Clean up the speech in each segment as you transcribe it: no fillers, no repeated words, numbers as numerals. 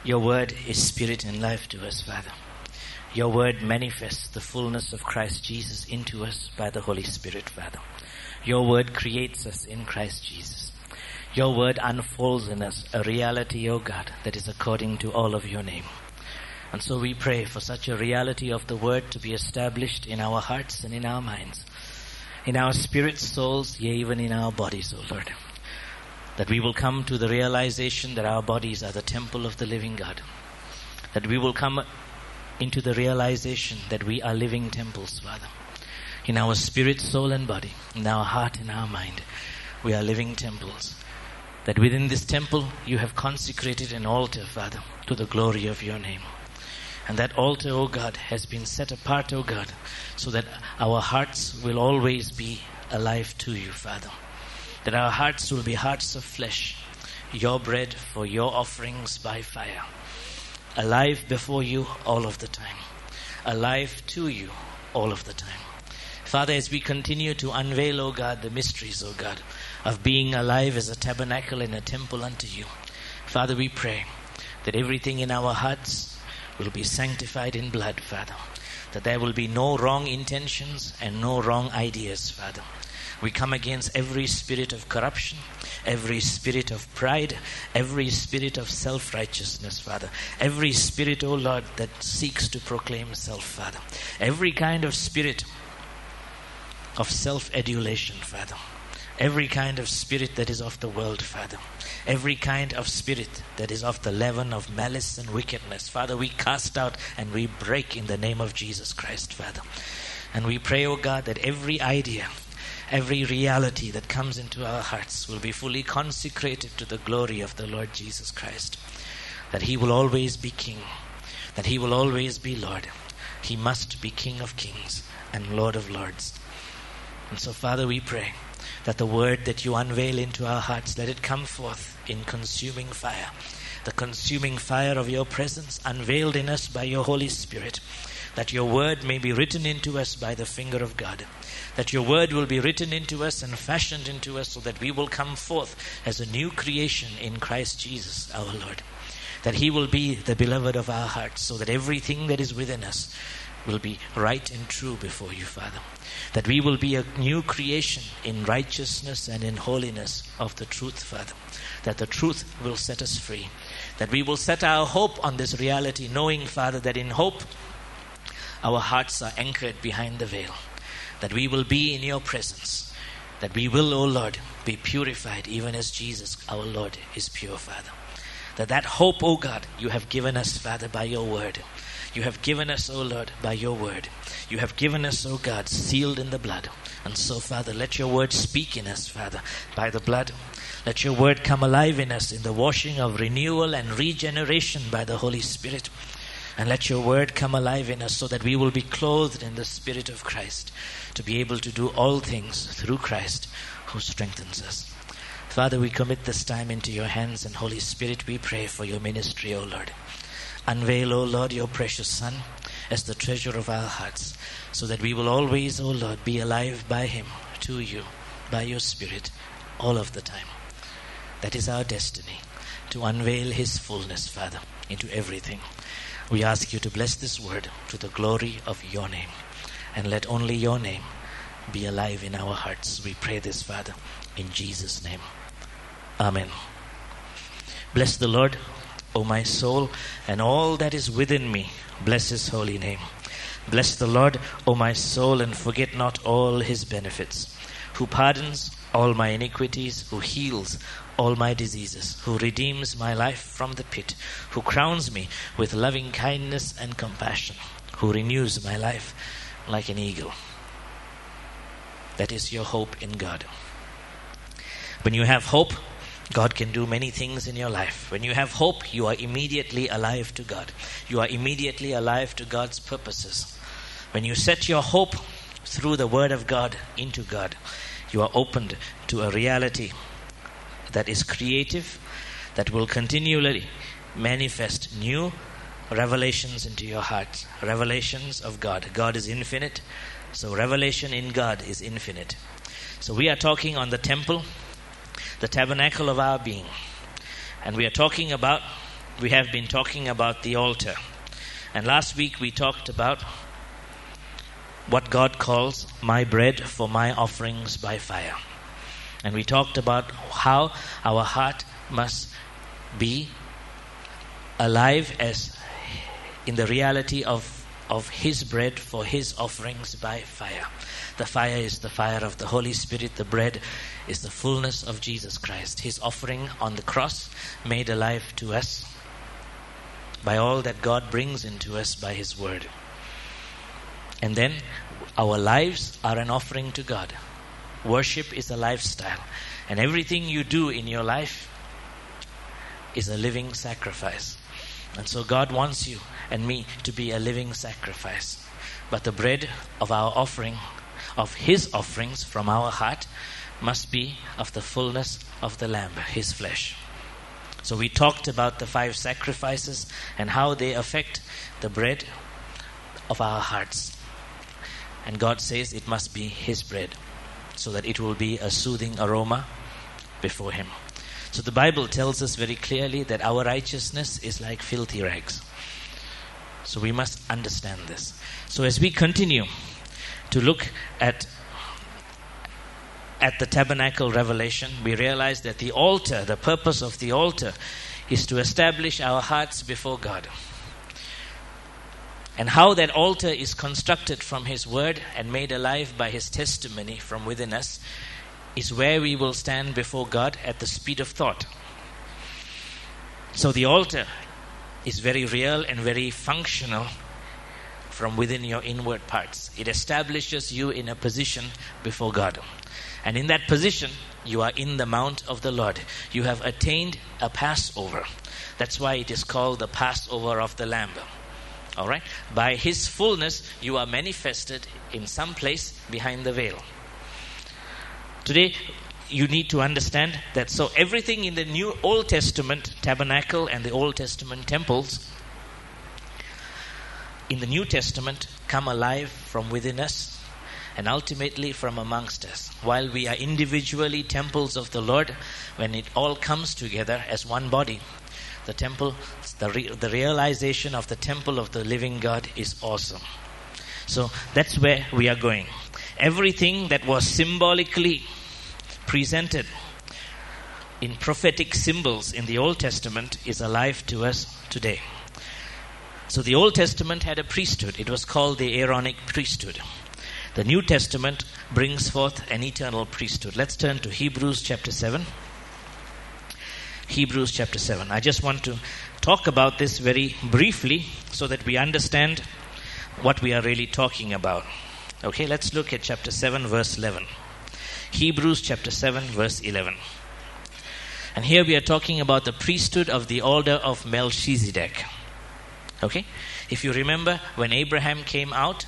Your word is spirit and life to us, Father. Your word manifests the fullness of Christ Jesus into us by the Holy Spirit, Father. Your word creates us in Christ Jesus. Your word unfolds in us a reality, O God, that is according to all of your name. And so we pray for such a reality of the word to be established in our hearts and in our minds, in our spirits, souls, yea, even in our bodies, O Lord. That we will come to the realization that our bodies are the temple of the living God. That we will come into the realization that we are living temples, Father. In our spirit, soul and body, in our heart and our mind, we are living temples. That within this temple you have consecrated an altar, Father, to the glory of your name. And that altar, O God, has been set apart, O God, so that our hearts will always be alive to you, Father. That our hearts will be hearts of flesh, your bread for your offerings by fire. Alive before you all of the time. Alive to you all of the time. Father, as we continue to unveil, O God, the mysteries, O God, of being alive as a tabernacle and a temple unto you, Father, we pray that everything in our hearts will be sanctified in blood, Father. That there will be no wrong intentions and no wrong ideas, Father. We come against every spirit of corruption, every spirit of pride, every spirit of self-righteousness, Father. Every spirit, O Lord, that seeks to proclaim self, Father. Every kind of spirit of self-adulation, Father. Every kind of spirit that is of the world, Father. Every kind of spirit that is of the leaven of malice and wickedness, Father, we cast out and we break in the name of Jesus Christ, Father. And we pray, O God, that every idea, every reality that comes into our hearts will be fully consecrated to the glory of the Lord Jesus Christ. That He will always be King. That He will always be Lord. He must be King of kings and Lord of lords. And so, Father, we pray that the word that you unveil into our hearts, let it come forth in consuming fire. The consuming fire of your presence unveiled in us by your Holy Spirit. That your word may be written into us by the finger of God. That your word will be written into us and fashioned into us so that we will come forth as a new creation in Christ Jesus our Lord. That He will be the beloved of our hearts so that everything that is within us will be right and true before you, Father. That we will be a new creation in righteousness and in holiness of the truth, Father. That the truth will set us free. That we will set our hope on this reality, knowing, Father, that in hope our hearts are anchored behind the veil. That we will be in your presence. That we will, O Lord, be purified even as Jesus, our Lord, is pure, Father. That hope, O God, you have given us, Father, by your word. You have given us, O Lord, by your word. You have given us, O God, sealed in the blood. And so, Father, let your word speak in us, Father, by the blood. Let your word come alive in us in the washing of renewal and regeneration by the Holy Spirit. And let your word come alive in us so that we will be clothed in the Spirit of Christ to be able to do all things through Christ who strengthens us. Father, we commit this time into your hands, and Holy Spirit, we pray for your ministry, O Lord. Unveil, O Lord, your precious Son as the treasure of our hearts, so that we will always, O Lord, be alive by Him, to you, by your Spirit, all of the time. That is our destiny, to unveil His fullness, Father, into everything. We ask you to bless this word to the glory of your name, and let only your name be alive in our hearts. We pray this, Father, in Jesus' name. Amen. Bless the Lord, O my soul, and all that is within me, bless His holy name. Bless the Lord, O my soul, and forget not all His benefits, who pardons all my iniquities, who heals all my diseases, who redeems my life from the pit, who crowns me with loving kindness and compassion, who renews my life like an eagle. That is your hope in God. When you have hope, God can do many things in your life. When you have hope, you are immediately alive to God. You are immediately alive to God's purposes. When you set your hope through the Word of God into God, you are opened to a reality that is creative, that will continually manifest new revelations into your heart. Revelations of God. God is infinite, so revelation in God is infinite. So we are talking on the temple, the tabernacle of our being. And we are talking about we have been talking about the altar. And last week we talked about what God calls my bread for my offerings by fire. And we talked about how our heart must be alive as in the reality of His bread for His offerings by fire. The fire is the fire of the Holy Spirit. The bread is the fullness of Jesus Christ. His offering on the cross made alive to us by all that God brings into us by His word. And then our lives are an offering to God. Worship is a lifestyle. And everything you do in your life is a living sacrifice. And so God wants you and me to be a living sacrifice. But the bread of our offering, of His offerings from our heart, must be of the fullness of the Lamb, His flesh. So we talked about the 5 sacrifices and how they affect the bread of our hearts. And God says it must be His bread so that it will be a soothing aroma before Him. So the Bible tells us very clearly that our righteousness is like filthy rags. So we must understand this. So as we continue to look at the tabernacle revelation, we realize that the altar, the purpose of the altar, is to establish our hearts before God. And how that altar is constructed from His word and made alive by His testimony from within us is where we will stand before God at the speed of thought. So the altar is very real and very functional from within your inward parts. It establishes you in a position before God. And in that position, you are in the mount of the Lord. You have attained a Passover. That's why it is called the Passover of the Lamb. All right? By His fullness, you are manifested in some place behind the veil. Today, you need to understand that so everything in the Old Testament tabernacle and the Old Testament temples in the New Testament come alive from within us and ultimately from amongst us. While we are individually temples of the Lord, when it all comes together as one body, the temple, the realization of the temple of the living God is awesome. So that's where we are going. Everything that was symbolically presented in prophetic symbols in the Old Testament is alive to us today. So the Old Testament had a priesthood. It was called the Aaronic priesthood. The New Testament brings forth an eternal priesthood. Let's turn to Hebrews chapter 7. Hebrews chapter 7. I just want to talk about this very briefly so that we understand what we are really talking about. Okay, let's look at chapter 7 verse 11. Hebrews chapter 7 verse 11. And here we are talking about the priesthood of the order of Melchizedek. Okay? If you remember, when Abraham came out,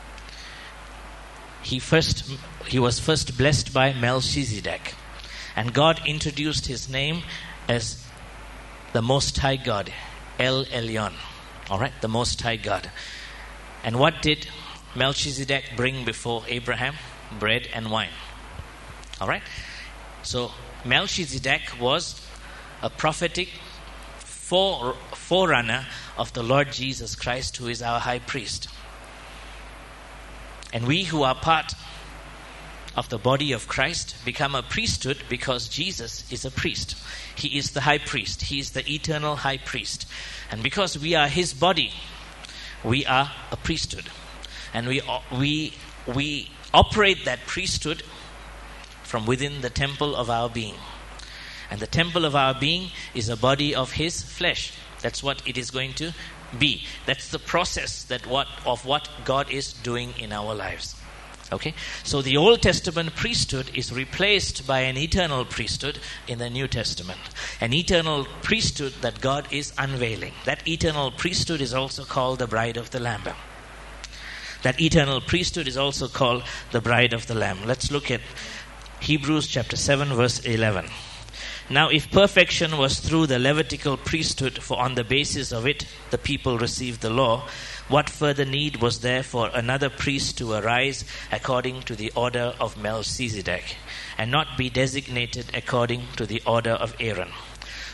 he was first blessed by Melchizedek. And God introduced his name as the Most High God, El Elyon. All right, the Most High God. And what did Melchizedek bring before Abraham? Bread and wine. All right. So Melchizedek was a prophetic forerunner of the Lord Jesus Christ, who is our high priest. And we who are part of the body of Christ become a priesthood because Jesus is a priest. He is the high priest. He is the eternal high priest. And because we are His body, we are a priesthood. And we operate that priesthood from within the temple of our being. And the temple of our being is a body of His flesh. That's what it is going to be. That's the process of what God is doing in our lives. Okay? So the Old Testament priesthood is replaced by an eternal priesthood in the New Testament. An eternal priesthood that God is unveiling. That eternal priesthood is also called the bride of the Lamb. That eternal priesthood is also called the bride of the Lamb. Let's look at Hebrews chapter 7 verse 11. Now if perfection was through the Levitical priesthood, for on the basis of it the people received the law, what further need was there for another priest to arise according to the order of Melchizedek, and not be designated according to the order of Aaron?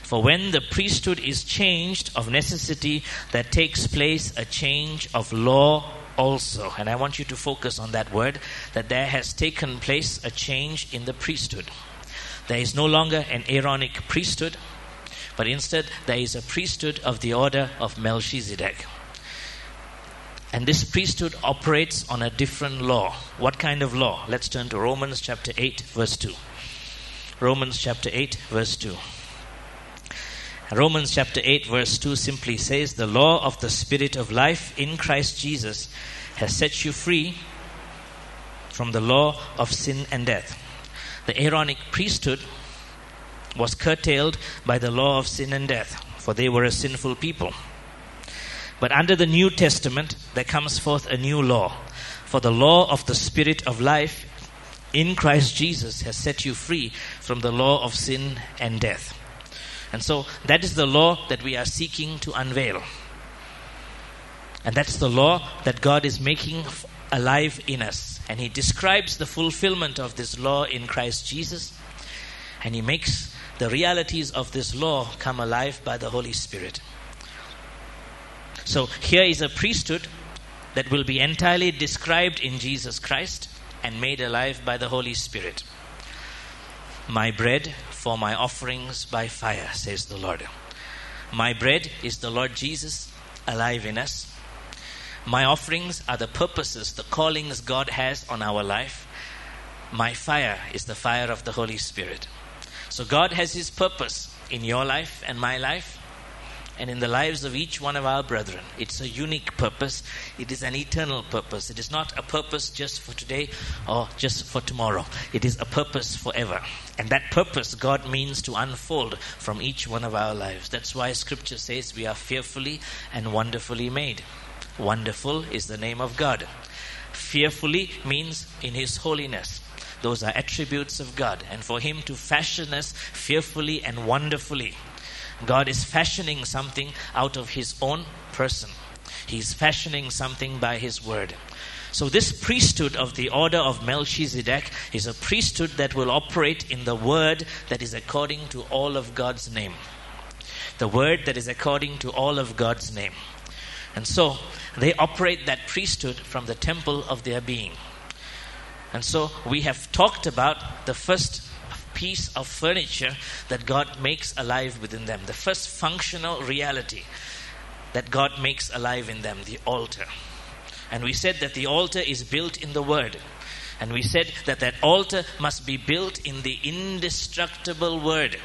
For when the priesthood is changed, of necessity there takes place a change of law also. And I want you to focus on that word, that there has taken place a change in the priesthood. There is no longer an Aaronic priesthood, but instead there is a priesthood of the order of Melchizedek. And this priesthood operates on a different law. What kind of law? Let's turn to Romans chapter 8, verse 2. Romans chapter 8, verse 2. Romans chapter 8, verse 2 simply says, the law of the Spirit of life in Christ Jesus has set you free from the law of sin and death. The Aaronic priesthood was curtailed by the law of sin and death, for they were a sinful people. But under the New Testament, there comes forth a new law. For the law of the Spirit of life in Christ Jesus has set you free from the law of sin and death. And so that is the law that we are seeking to unveil. And that's the law that God is making alive in us. And He describes the fulfillment of this law in Christ Jesus. And He makes the realities of this law come alive by the Holy Spirit. So here is a priesthood that will be entirely described in Jesus Christ and made alive by the Holy Spirit. My bread for my offerings by fire, says the Lord. My bread is the Lord Jesus alive in us. My offerings are the purposes, the callings God has on our life. My fire is the fire of the Holy Spirit. So God has His purpose in your life and my life, and in the lives of each one of our brethren. It's a unique purpose. It is an eternal purpose. It is not a purpose just for today or just for tomorrow. It is a purpose forever. And that purpose God means to unfold from each one of our lives. That's why Scripture says we are fearfully and wonderfully made. Wonderful is the name of God. Fearfully means in His holiness. Those are attributes of God. And for Him to fashion us fearfully and wonderfully, God is fashioning something out of His own person. He's fashioning something by His word. So this priesthood of the order of Melchizedek is a priesthood that will operate in the word that is according to all of God's name. The word that is according to all of God's name. And so they operate that priesthood from the temple of their being. And so we have talked about the first piece of furniture that God makes alive within them. The first functional reality that God makes alive in them, the altar. And we said that the altar is built in the Word. And we said that that altar must be built in the indestructible Word.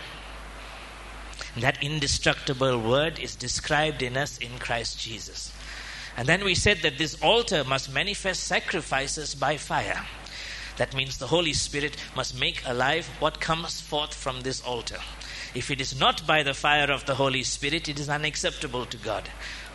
And that indestructible Word is described in us in Christ Jesus. And then we said that this altar must manifest sacrifices by fire. That means the Holy Spirit must make alive what comes forth from this altar. If it is not by the fire of the Holy Spirit, it is unacceptable to God.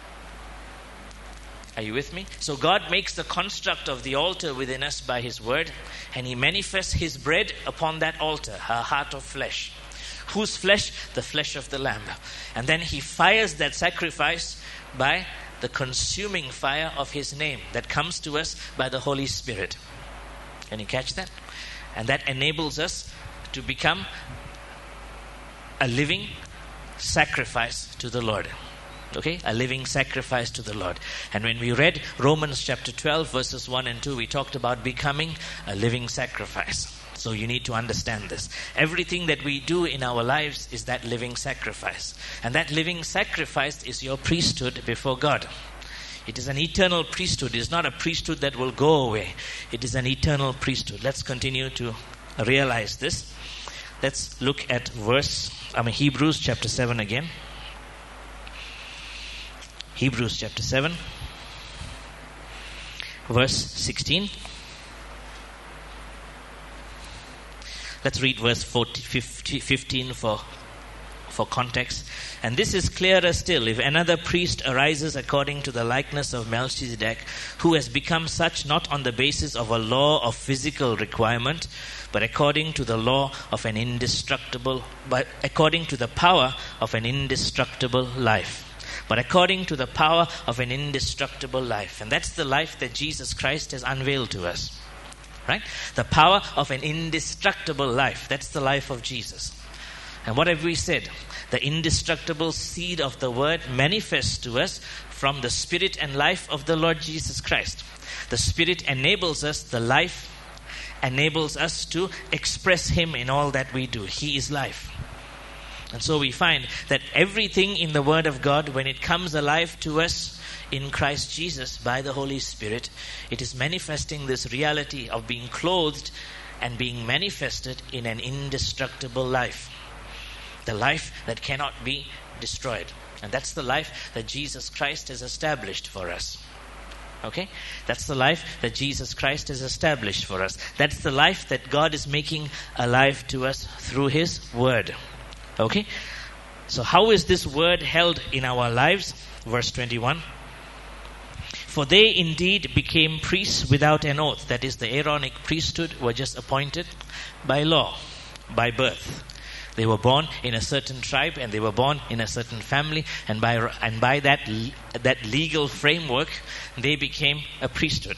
Are you with me? So God makes the construct of the altar within us by His word, and He manifests His bread upon that altar, a heart of flesh. Whose flesh? The flesh of the Lamb. And then He fires that sacrifice by the consuming fire of His name that comes to us by the Holy Spirit. Can you catch that? And that enables us to become a living sacrifice to the Lord. Okay? A living sacrifice to the Lord. And when we read Romans chapter 12 verses 1 and 2, we talked about becoming a living sacrifice. So you need to understand this. Everything that we do in our lives is that living sacrifice. And that living sacrifice is your priesthood before God. It is an eternal priesthood. It is not a priesthood that will go away. It is an eternal priesthood. Let's continue to realize this. Let's look at Hebrews chapter 7 again. Hebrews chapter 7, verse 16. Let's read verse 15 for context. And this is clearer still. If another priest arises according to the likeness of Melchizedek, who has become such not on the basis of a law of physical requirement, but according to the law of an indestructible, but according to the power of an indestructible life. But according to the power of an indestructible life. And that's the life that Jesus Christ has unveiled to us. Right? The power of an indestructible life. That's the life of Jesus. And what have we said? the indestructible seed of the word manifests to us from the Spirit and life of the Lord Jesus Christ. The Spirit enables us, the life enables us to express Him in all that we do. He is life. And so we find that everything in the Word of God, when it comes alive to us in Christ Jesus by the Holy Spirit, it is manifesting this reality of being clothed and being manifested in an indestructible life. The life that cannot be destroyed. And that's the life that Jesus Christ has established for us. Okay? That's the life that Jesus Christ has established for us. That's the life that God is making alive to us through His Word. Okay? So how is this Word held in our lives? Verse 21. For they indeed became priests without an oath. That is, the Aaronic priesthood were just appointed by law, by birth. They were born in a certain tribe and they were born in a certain family, and by that legal framework they became a priesthood.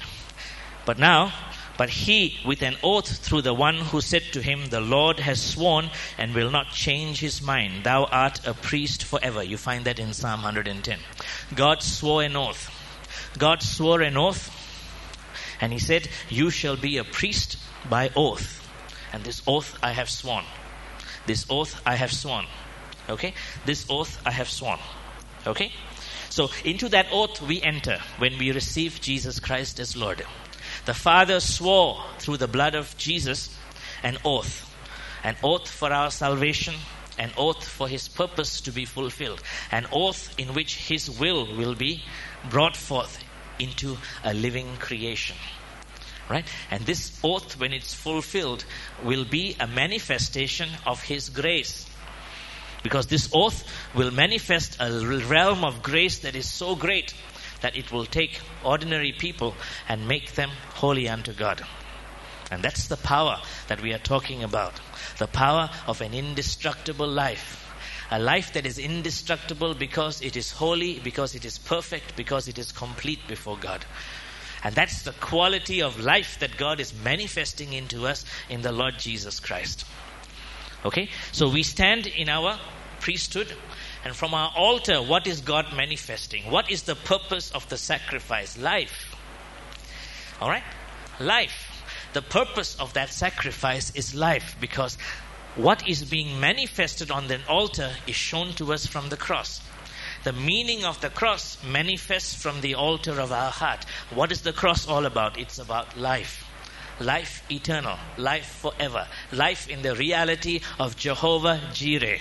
But he with an oath through the one who said to him, the Lord has sworn and will not change his mind. Thou art a priest forever. You find that in Psalm 110. God swore an oath. God swore an oath, and He said, you shall be a priest by oath. And this oath I have sworn. This oath I have sworn. Okay? This oath I have sworn. Okay? So into that oath we enter when we receive Jesus Christ as Lord. The Father swore through the blood of Jesus an oath. An oath for our salvation. An oath for His purpose to be fulfilled. An oath in which His will be brought forth into a living creation. Right? And this oath, when it's fulfilled, will be a manifestation of His grace. Because this oath will manifest a realm of grace that is so great that it will take ordinary people and make them holy unto God. And that's the power that we are talking about. The power of an indestructible life. A life that is indestructible because it is holy, because it is perfect, because it is complete before God. And that's the quality of life that God is manifesting into us in the Lord Jesus Christ. Okay? So we stand in our priesthood, and from our altar, what is God manifesting? What is the purpose of the sacrifice? Life. Alright? Life. The purpose of that sacrifice is life, because what is being manifested on the altar is shown to us from the cross. The meaning of the cross manifests from the altar of our heart. What is the cross all about? It's about life. Life eternal. Life forever. Life in the reality of Jehovah Jireh.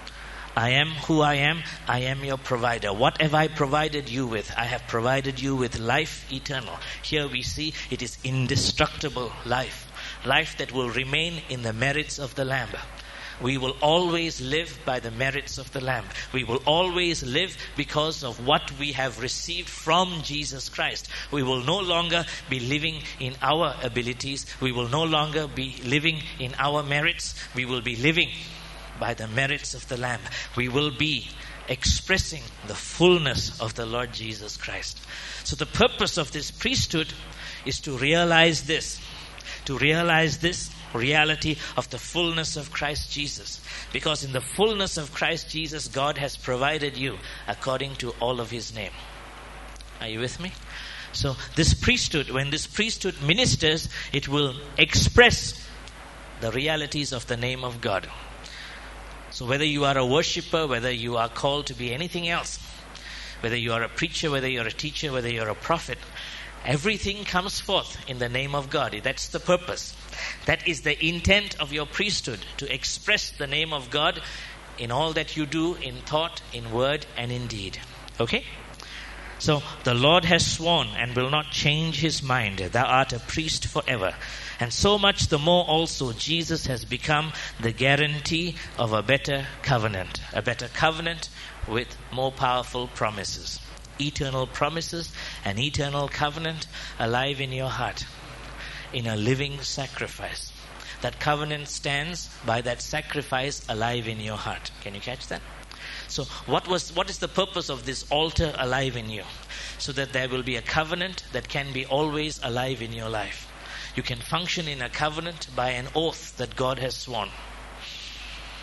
I am who I am. I am your provider. What have I provided you with? I have provided you with life eternal. Here we see it is indestructible life. Life that will remain in the merits of the Lamb. We will always live by the merits of the Lamb. We will always live because of what we have received from Jesus Christ. We will no longer be living in our abilities. We will no longer be living in our merits. We will be living by the merits of the Lamb. We will be expressing the fullness of the Lord Jesus Christ. So the purpose of this priesthood is to realize this. To realize this reality of the fullness of Christ Jesus. Because in the fullness of Christ Jesus, God has provided you according to all of His name. Are you with me? So this priesthood, when this priesthood ministers, it will express the realities of the name of God. So whether you are a worshipper, whether you are called to be anything else, whether you are a preacher, whether you are a teacher, whether you are a prophet, everything comes forth in the name of God. That's the purpose. That is the intent of your priesthood, to express the name of God in all that you do, in thought, in word, and in deed. Okay? So the Lord has sworn and will not change His mind. Thou art a priest forever. And so much the more also Jesus has become the guarantee of a better covenant. A better covenant with more powerful promises. Eternal promises, an eternal covenant alive in your heart. In a living sacrifice. That covenant stands by that sacrifice alive in your heart. Can you catch that? So what is the purpose of this altar alive in you? So that there will be a covenant that can be always alive in your life. You can function in a covenant by an oath that God has sworn.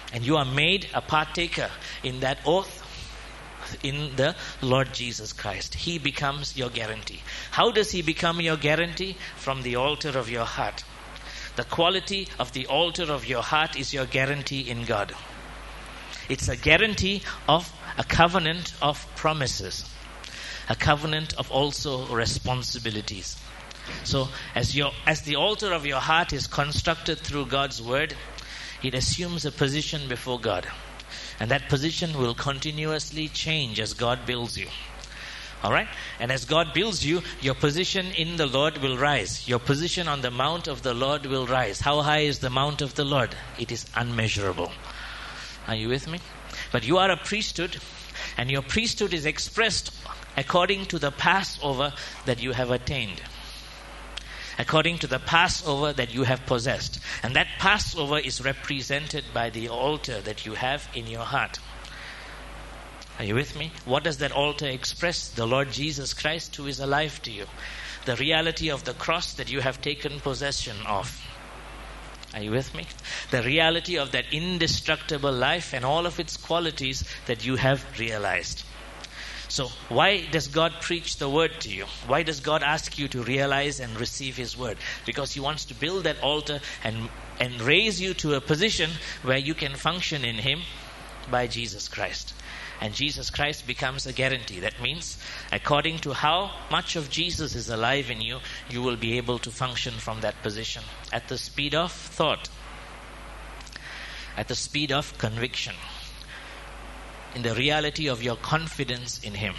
And you are made a partaker in that oath in the Lord Jesus Christ. He becomes your guarantee. How does He become your guarantee? From the altar of your heart. The quality of the altar of your heart is your guarantee in God. It's a guarantee of a covenant of promises, a covenant of also responsibilities. So as the altar of your heart is constructed through God's word, it assumes a position before God. And that position will continuously change as God builds you. Alright? And as God builds you, your position in the Lord will rise. Your position on the mount of the Lord will rise. How high is the mount of the Lord? It is unmeasurable. Are you with me? But you are a priesthood, and your priesthood is expressed according to the Passover that you have attained. According to the Passover that you have possessed. And that Passover is represented by the altar that you have in your heart. Are you with me? What does that altar express? The Lord Jesus Christ, who is alive to you. The reality of the cross that you have taken possession of. Are you with me? The reality of that indestructible life and all of its qualities that you have realized. So why does God preach the word to you? Why does God ask you to realize and receive His word? Because He wants to build that altar and raise you to a position where you can function in Him by Jesus Christ. And Jesus Christ becomes a guarantee. That means, according to how much of Jesus is alive in you, you will be able to function from that position at the speed of thought, at the speed of conviction, in the reality of your confidence in Him.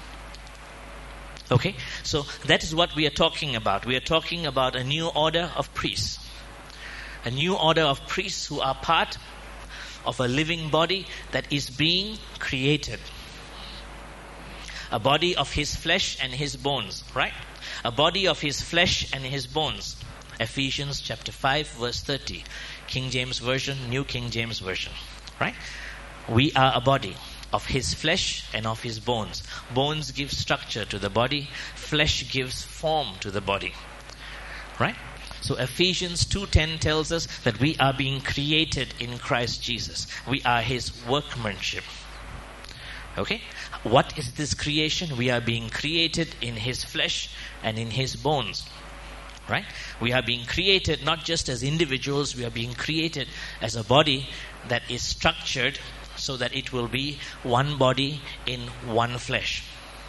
Okay? So that is what we are talking about. We are talking about a new order of priests. A new order of priests who are part of a living body that is being created. A body of His flesh and His bones, right? A body of His flesh and His bones. Ephesians chapter 5 verse 30. King James Version, New King James Version, right? We are a body of His flesh and of His bones. Bones give structure to the body. Flesh gives form to the body, right? So Ephesians 2:10 tells us that we are being created in Christ Jesus. We are His workmanship. Okay? What is this creation? We are being created in His flesh and in His bones. Right? We are being created not just as individuals, we are being created as a body that is structured so that it will be one body in one flesh.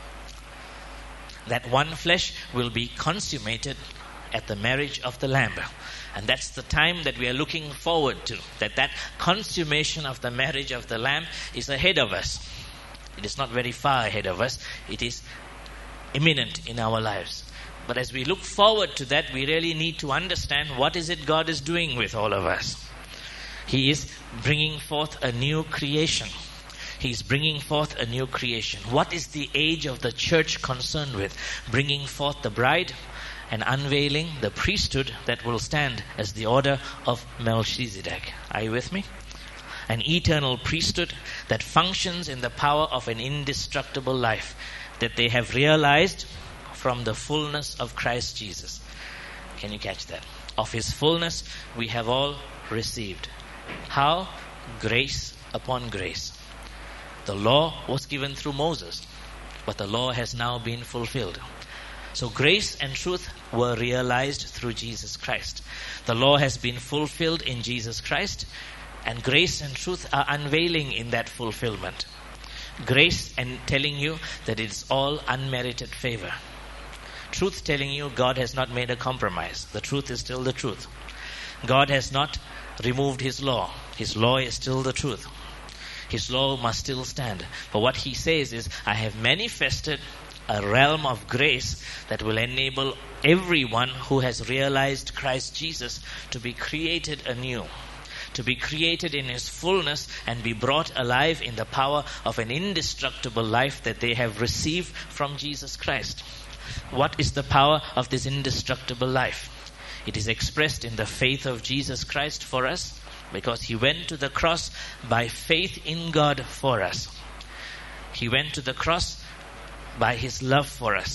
That one flesh will be consummated at the marriage of the Lamb. And that's the time that we are looking forward to. That consummation of the marriage of the Lamb is ahead of us. It is not very far ahead of us. It is imminent in our lives. But as we look forward to that, we really need to understand what is it God is doing with all of us. He is bringing forth a new creation. He is bringing forth a new creation. What is the age of the church concerned with? Bringing forth the bride and unveiling the priesthood that will stand as the order of Melchizedek. Are you with me? An eternal priesthood that functions in the power of an indestructible life that they have realized from the fullness of Christ Jesus. Can you catch that? Of His fullness we have all received. How? Grace upon grace. The law was given through Moses, but the law has now been fulfilled. So grace and truth were realized through Jesus Christ. The law has been fulfilled in Jesus Christ, and grace and truth are unveiling in that fulfillment. Grace and telling you that it's all unmerited favor. Truth telling you God has not made a compromise. The truth is still the truth. God has not removed His law. His law is still the truth. His law must still stand. But what He says is, I have manifested a realm of grace that will enable everyone who has realized Christ Jesus to be created anew, to be created in His fullness and be brought alive in the power of an indestructible life that they have received from Jesus Christ. What is the power of this indestructible life? It is expressed in the faith of Jesus Christ for us, because He went to the cross by faith in God for us. He went to the cross by His love for us.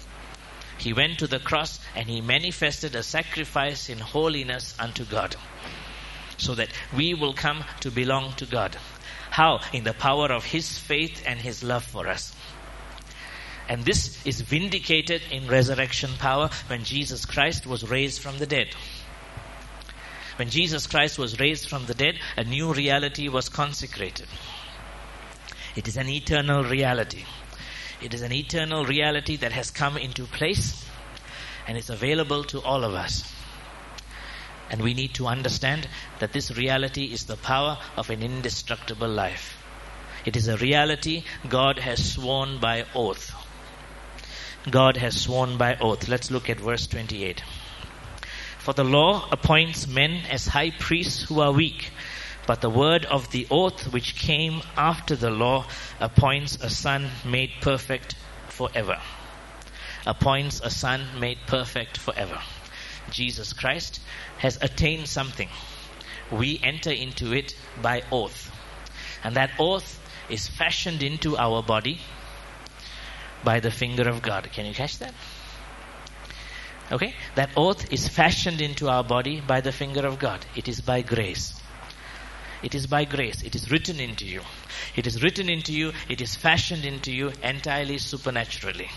He went to the cross and He manifested a sacrifice in holiness unto God. so that we will come to belong to God. How? In the power of His faith and His love for us. And this is vindicated in resurrection power when Jesus Christ was raised from the dead. When Jesus Christ was raised from the dead, a new reality was consecrated. It is an eternal reality. It is an eternal reality that has come into place and is available to all of us. And we need to understand that this reality is the power of an indestructible life. It is a reality God has sworn by oath. God has sworn by oath. Let's look at verse 28. For the law appoints men as high priests who are weak, but the word of the oath which came after the law appoints a son made perfect forever. Appoints a son made perfect forever. Jesus Christ has attained something. We enter into it by oath. And that oath is fashioned into our body by the finger of God. Can you catch that? Okay? That oath is fashioned into our body by the finger of God. It is by grace. It is by grace. It is written into you. It is written into you. It is fashioned into you entirely supernaturally.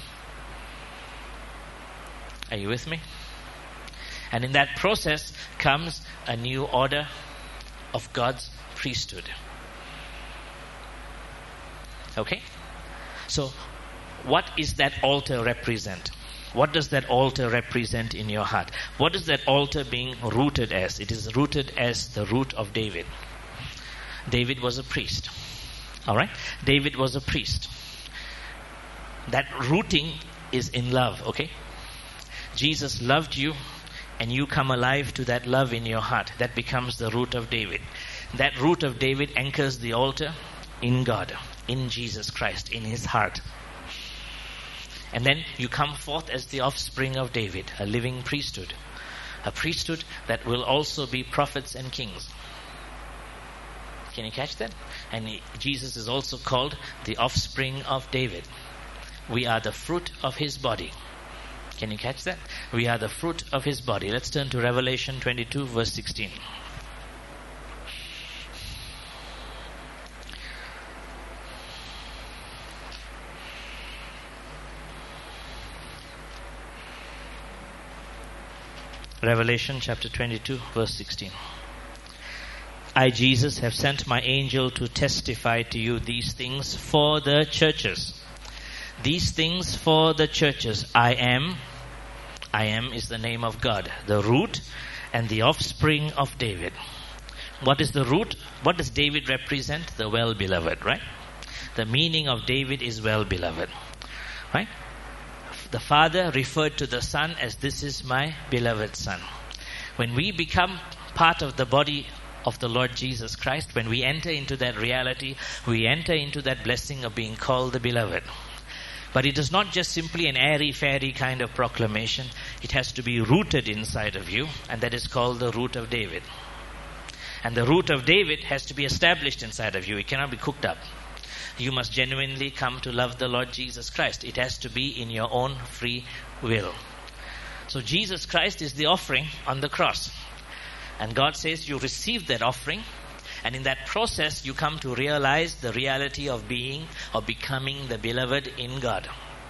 Are you with me? And in that process comes a new order of God's priesthood. Okay? So, what is that altar represent? What does that altar represent in your heart? What is that altar being rooted as? It is rooted as the root of David. David was a priest. Alright? David was a priest. That rooting is in love, okay? Jesus loved you and you come alive to that love in your heart. That becomes the root of David. That root of David anchors the altar in God, in Jesus Christ, in His heart. And then you come forth as the offspring of David, a living priesthood. A priesthood that will also be prophets and kings. Can you catch that? And Jesus is also called the offspring of David. We are the fruit of His body. Can you catch that? We are the fruit of His body. Let's turn to Revelation 22 verse 16. Revelation chapter 22 verse 16. I, Jesus, have sent my angel to testify to you these things for the churches. These things for the churches. I am is the name of God, the root and the offspring of David. What is the root? What does David represent? The well-beloved, right? The meaning of David is well-beloved, right? The Father referred to the Son as, this is my beloved Son. When we become part of the body of the Lord Jesus Christ, when we enter into that reality, we enter into that blessing of being called the beloved. But it is not just simply an airy-fairy kind of proclamation. It has to be rooted inside of you, and that is called the root of David. And the root of David has to be established inside of you. It cannot be cooked up. You must genuinely come to love the Lord Jesus Christ. It has to be in your own free will. So Jesus Christ is the offering on the cross. And God says you receive that offering. And in that process you come to realize the reality of being or becoming the beloved in God.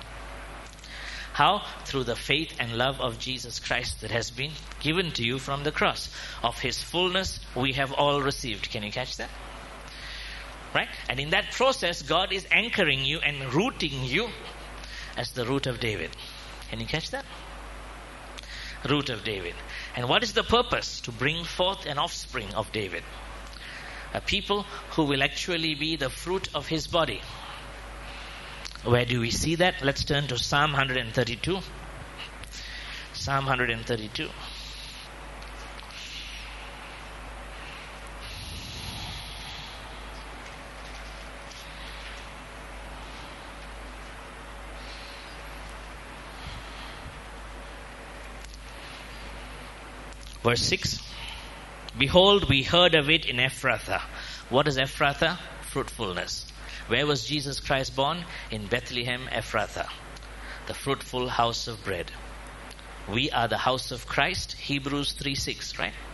How? Through the faith and love of Jesus Christ that has been given to you from the cross. Of His fullness we have all received. Can you catch that? Right? And in that process, God is anchoring you and rooting you as the root of David. Can you catch that? Root of David. And what is the purpose? To bring forth an offspring of David. A people who will actually be the fruit of His body. Where do we see that? Let's turn to Psalm 132. Psalm 132. Verse 6. Behold, we heard of it in Ephrathah. What is Ephrathah? Fruitfulness. Where was Jesus Christ born? In Bethlehem, Ephrathah, the fruitful house of bread. We are the house of Christ, Hebrews 3:6, right?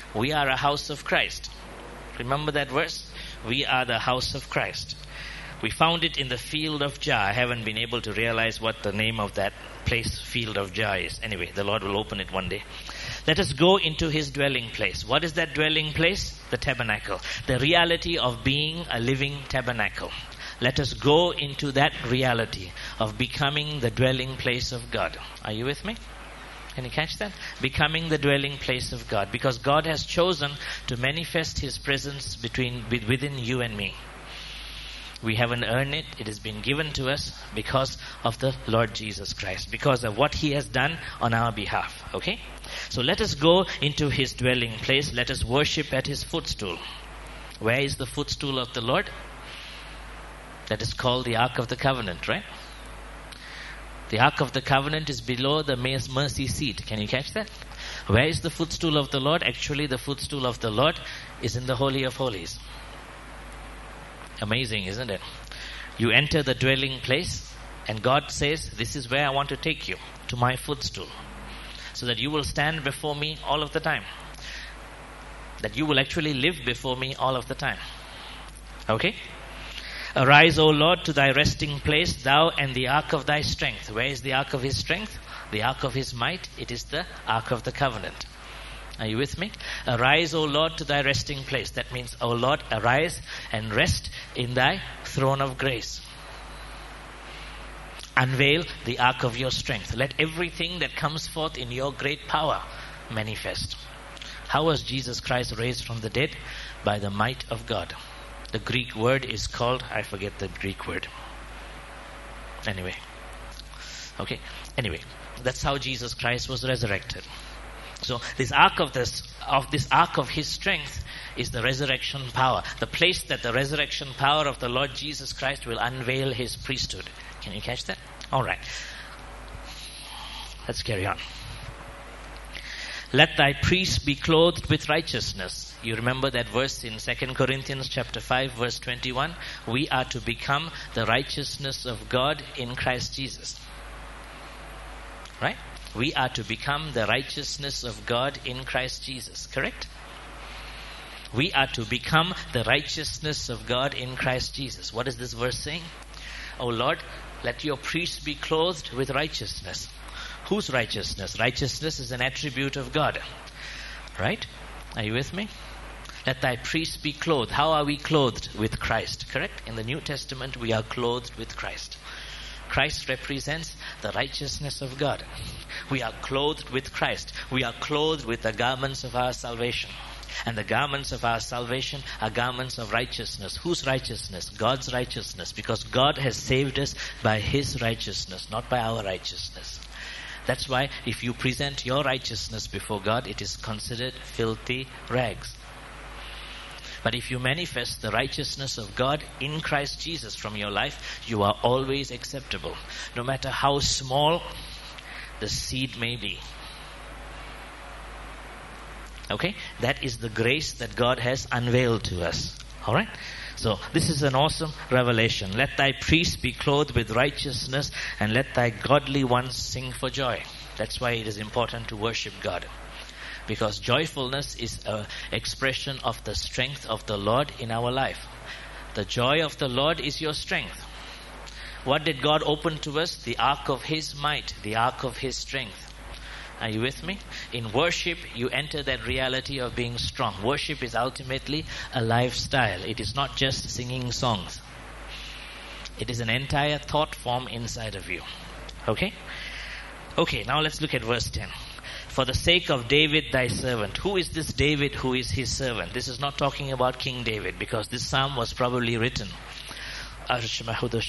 We are a house of Christ. Remember that verse? We are the house of Christ. We found it in the field of Jah. I haven't been able to realize what the name of that place, field of Jah, is. Anyway, the Lord will open it one day. Let us go into His dwelling place. What is that dwelling place? The tabernacle. The reality of being a living tabernacle. Let us go into that reality of becoming the dwelling place of God. Are you with me? Can you catch that? Becoming the dwelling place of God. Because God has chosen to manifest His presence within you and me. We haven't earned it. It has been given to us because of the Lord Jesus Christ. Because of what He has done on our behalf. Okay? So let us go into His dwelling place. Let us worship at His footstool. Where is the footstool of the Lord? That is called the Ark of the Covenant, right? The Ark of the Covenant is below the mercy seat. Can you catch that? Where is the footstool of the Lord? Actually, the footstool of the Lord is in the Holy of Holies. Amazing, isn't it? You enter the dwelling place and God says, this is where I want to take you, to my footstool. So that you will stand before me all of the time. That you will actually live before me all of the time. Okay? Arise, O Lord, to thy resting place, thou and the ark of thy strength. Where is the ark of His strength? The ark of His might. It is the Ark of the Covenant. Are you with me? Arise, O Lord, to thy resting place. That means, O Lord, arise and rest in thy throne of grace. Unveil the ark of your strength. Let everything that comes forth in your great power manifest. How was Jesus Christ raised from the dead? By the might of God. The Greek word is called, I forget the Greek word. Anyway. Okay. Anyway, that's how Jesus Christ was resurrected. So this ark of His strength is the resurrection power. The place that the resurrection power of the Lord Jesus Christ will unveil His priesthood. Can you catch that? All right. Let's carry on. Let thy priests be clothed with righteousness. You remember that verse in 2 Corinthians chapter 5 verse 21? We are to become the righteousness of God in Christ Jesus. Right? We are to become the righteousness of God in Christ Jesus. Correct? We are to become the righteousness of God in Christ Jesus. What is this verse saying? O Lord, let your priests be clothed with righteousness. Whose righteousness? Righteousness is an attribute of God. Right? Are you with me? Let thy priests be clothed. How are we clothed? With Christ. Correct? In the New Testament, we are clothed with Christ. Christ represents the righteousness of God. We are clothed with Christ. We are clothed with the garments of our salvation. And the garments of our salvation are garments of righteousness. Whose righteousness? God's righteousness. Because God has saved us by His righteousness, not by our righteousness. That's why if you present your righteousness before God, it is considered filthy rags. But if you manifest the righteousness of God in Christ Jesus from your life, you are always acceptable. No matter how small the seed may be. Okay? That is the grace that God has unveiled to us. Alright? So, this is an awesome revelation. Let thy priests be clothed with righteousness and let thy godly ones sing for joy. That's why it is important to worship God. Because joyfulness is an expression of the strength of the Lord in our life. The joy of the Lord is your strength. What did God open to us? The ark of His might, the ark of His strength. Are you with me? In worship, you enter that reality of being strong. Worship is ultimately a lifestyle. It is not just singing songs. It is an entire thought form inside of you. Okay? Okay, now let's look at verse 10. For the sake of David thy servant. Who is this David who is his servant? This is not talking about King David, because this psalm was probably written. This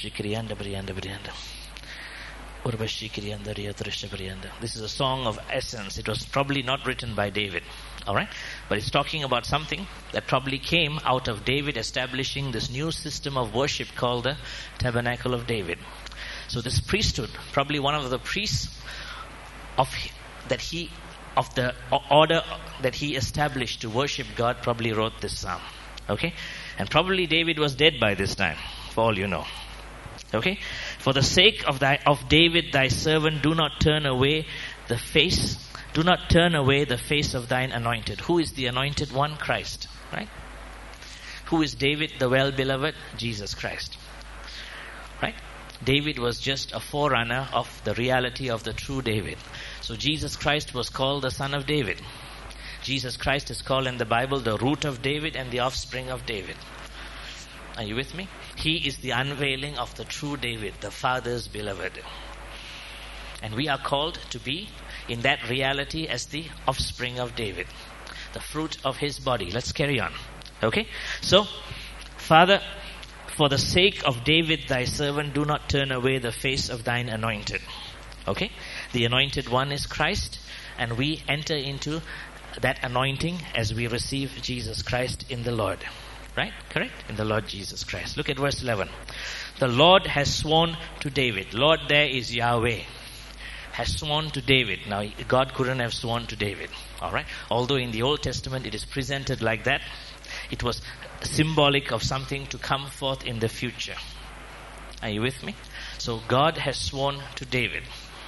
is a song of essence. It was probably not written by David. Alright? But it's talking about something that probably came out of David establishing this new system of worship called the Tabernacle of David. So this priesthood, probably one of the priests of the order that he established to worship God, probably wrote this psalm. Okay? And probably David was dead by this time, for all you know. Okay? For the sake of David thy servant, do not turn away the face do not turn away the face of thine anointed. Who is the anointed one? Christ. Right? Who is David, the well-beloved? Jesus Christ. Right? David was just a forerunner of the reality of the true David. So Jesus Christ was called the Son of David. Jesus Christ is called in the Bible the root of David and the offspring of David. Are you with me? He is the unveiling of the true David, the Father's beloved. And we are called to be in that reality as the offspring of David, the fruit of his body. Let's carry on. Okay? So, Father, for the sake of David thy servant, do not turn away the face of thine anointed. Okay? The anointed one is Christ, and we enter into that anointing as we receive Jesus Christ in the Lord. Right? Correct? In the Lord Jesus Christ. Look at verse 11. The Lord has sworn to David. Lord there is Yahweh. Has sworn to David. Now, God couldn't have sworn to David. Alright? Although in the Old Testament it is presented like that, it was symbolic of something to come forth in the future. Are you with me? So God has sworn to David.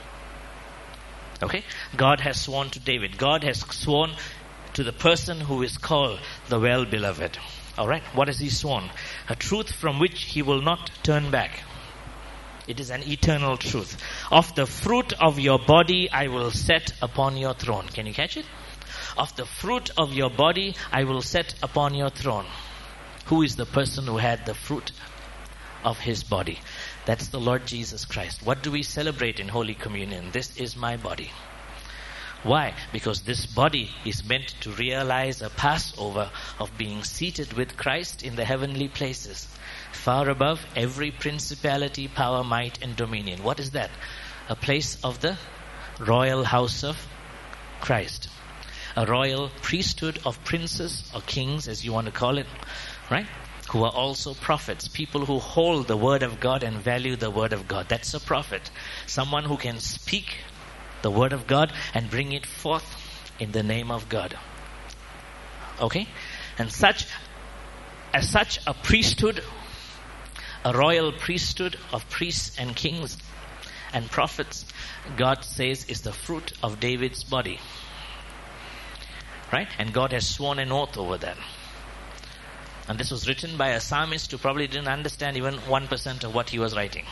Okay? God has sworn to David. God has sworn to the person who is called the well-beloved. Alright? What has he sworn? A truth from which he will not turn back. It is an eternal truth. Of the fruit of your body I will set upon your throne. Can you catch it? Of the fruit of your body I will set upon your throne. Who is the person who had the fruit of his body? That's the Lord Jesus Christ. What do we celebrate in Holy Communion? This is my body. Why? Because this body is meant to realize a Passover of being seated with Christ in the heavenly places, far above every principality, power, might, and dominion. What is that? A place of the royal house of Christ. A royal priesthood of princes or kings, as you want to call it, right? Who are also prophets. People who hold the word of God and value the word of God. That's a prophet. Someone who can speak the word of God and bring it forth in the name of God. Okay? And as such a priesthood, a royal priesthood of priests and kings and prophets, God says is the fruit of David's body. Right? And God has sworn an oath over that. And this was written by a psalmist who probably didn't understand even 1% of what he was writing.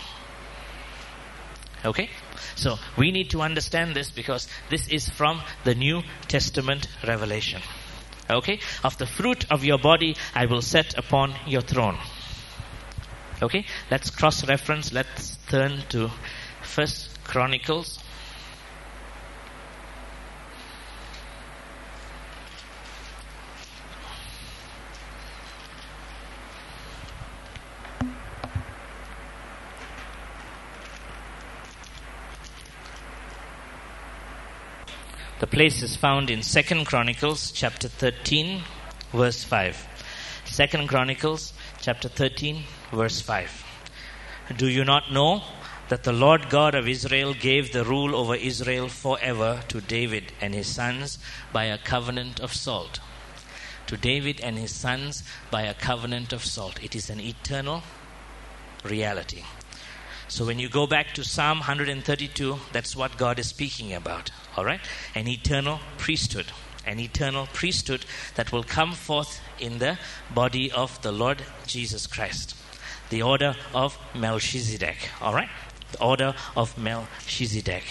Okay? So, we need to understand this because this is from the New Testament revelation. Okay? Of the fruit of your body I will set upon your throne. Okay? Let's cross-reference. Let's turn to 1 Chronicles. The place is found in 2 Chronicles chapter 13 verse 5. 2 Chronicles chapter 13 verse 5. Do you not know that the Lord God of Israel gave the rule over Israel forever to David and his sons by a covenant of salt? To David and his sons by a covenant of salt. It is an eternal reality. So when you go back to Psalm 132, that's what God is speaking about. Alright? An eternal priesthood. An eternal priesthood that will come forth in the body of the Lord Jesus Christ. The order of Melchizedek. Alright? The order of Melchizedek.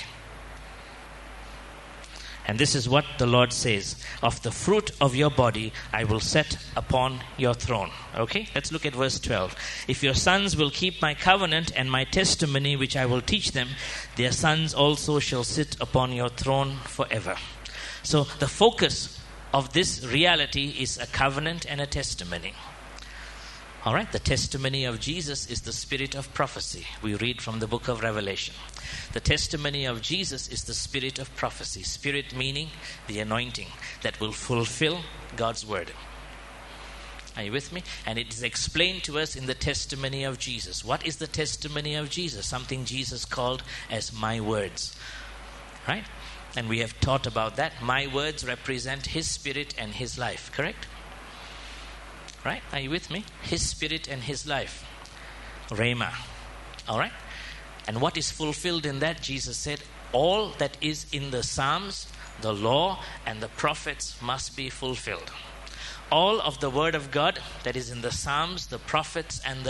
And this is what the Lord says. Of the fruit of your body I will set upon your throne. Okay? Let's look at verse 12. If your sons will keep my covenant and my testimony which I will teach them, their sons also shall sit upon your throne forever. So the focus of this reality is a covenant and a testimony. Alright? The testimony of Jesus is the spirit of prophecy. We read from the book of Revelation. The testimony of Jesus is the spirit of prophecy. Spirit meaning the anointing that will fulfill God's word. Are you with me? And it is explained to us in the testimony of Jesus. What is the testimony of Jesus? Something Jesus called as my words. Right? And we have taught about that. My words represent his spirit and his life. Correct? Right? Are you with me? His spirit and his life. Rhema. Alright? And what is fulfilled in that? Jesus said, all that is in the Psalms, the law and the prophets must be fulfilled. All of the word of God that is in the Psalms, the prophets and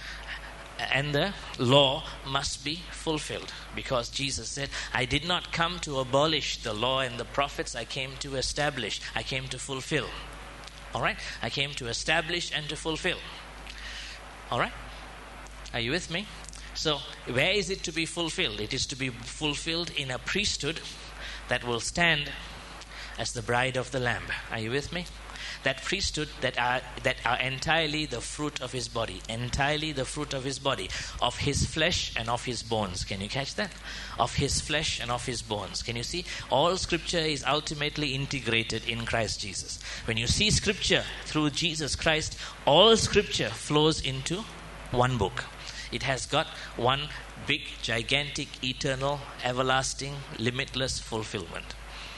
the law must be fulfilled, because Jesus said, I did not come to abolish the law and the prophets. I came to establish. I came to fulfill. All right? I came to establish and to fulfill. All right? Are you with me? So where is it to be fulfilled? It is to be fulfilled in a priesthood that will stand as the bride of the Lamb. Are you with me? That priesthood that are entirely the fruit of his body. Entirely the fruit of his body. Of his flesh and of his bones. Can you catch that? Of his flesh and of his bones. Can you see? All scripture is ultimately integrated in Christ Jesus. When you see scripture through Jesus Christ, all scripture flows into one book. It has got one big, gigantic, eternal, everlasting, limitless fulfillment.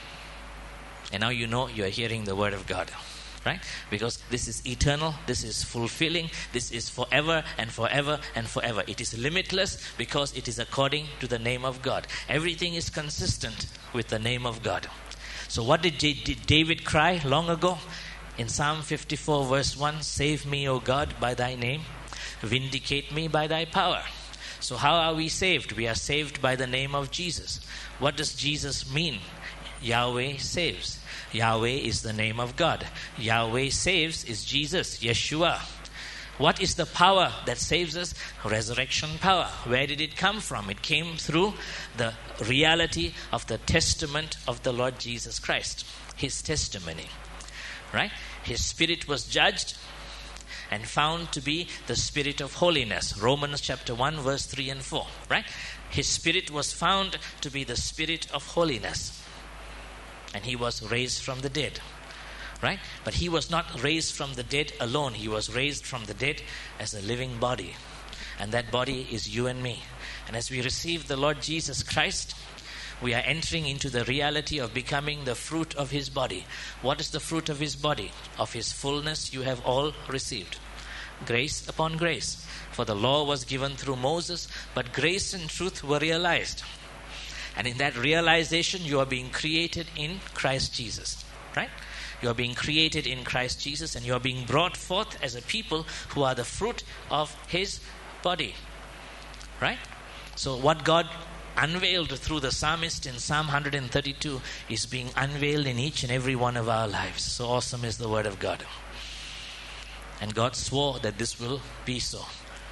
And now you know you are hearing the word of God. Right? Because this is eternal, this is fulfilling, this is forever and forever and forever. It is limitless because it is according to the name of God. Everything is consistent with the name of God. So what did David cry long ago? In Psalm 54 verse 1, save me, O God, by thy name. Vindicate me by thy power. So how are we saved? We are saved by the name of Jesus. What does Jesus mean? Yahweh saves. Yahweh is the name of God. Yahweh saves is Jesus, Yeshua. What is the power that saves us? Resurrection power. Where did it come from? It came through the reality of the testament of the Lord Jesus Christ. His testimony. Right? His spirit was judged and found to be the spirit of holiness. Romans chapter 1 verse 3 and 4. Right? His spirit was found to be the spirit of holiness. And he was raised from the dead. Right? But he was not raised from the dead alone. He was raised from the dead as a living body. And that body is you and me. And as we receive the Lord Jesus Christ, we are entering into the reality of becoming the fruit of his body. What is the fruit of his body? Of his fullness you have all received. Grace upon grace. For the law was given through Moses, but grace and truth were realized. And in that realization, you are being created in Christ Jesus. Right? You are being created in Christ Jesus, and you are being brought forth as a people who are the fruit of his body. Right? So what God unveiled through the psalmist in Psalm 132 is being unveiled in each and every one of our lives. So awesome is the word of God. And God swore that this will be so.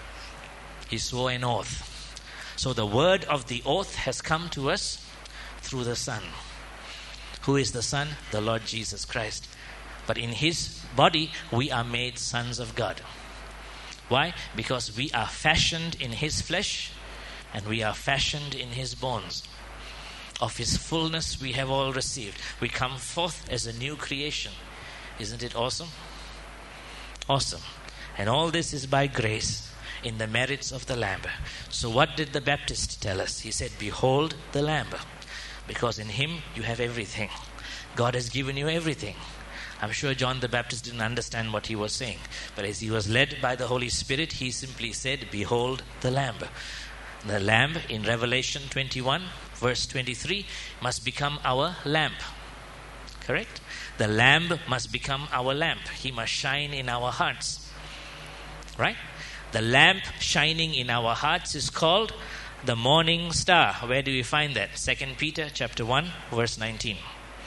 He swore an oath. So the word of the oath has come to us through the Son. Who is the Son? The Lord Jesus Christ. But in his body, we are made sons of God. Why? Because we are fashioned in his flesh and we are fashioned in his bones. Of his fullness we have all received. We come forth as a new creation. Isn't it awesome? Awesome. And all this is by grace, in the merits of the Lamb. So what did the Baptist tell us? He said, behold the Lamb. Because in him you have everything. God has given you everything. I'm sure John the Baptist didn't understand what he was saying. But as he was led by the Holy Spirit, he simply said, behold the Lamb. The Lamb in Revelation 21 verse 23 must become our lamp. Correct? The Lamb must become our lamp. He must shine in our hearts. Right? The lamp shining in our hearts is called the morning star. Where do we find that? 2 Peter chapter 1 verse 19.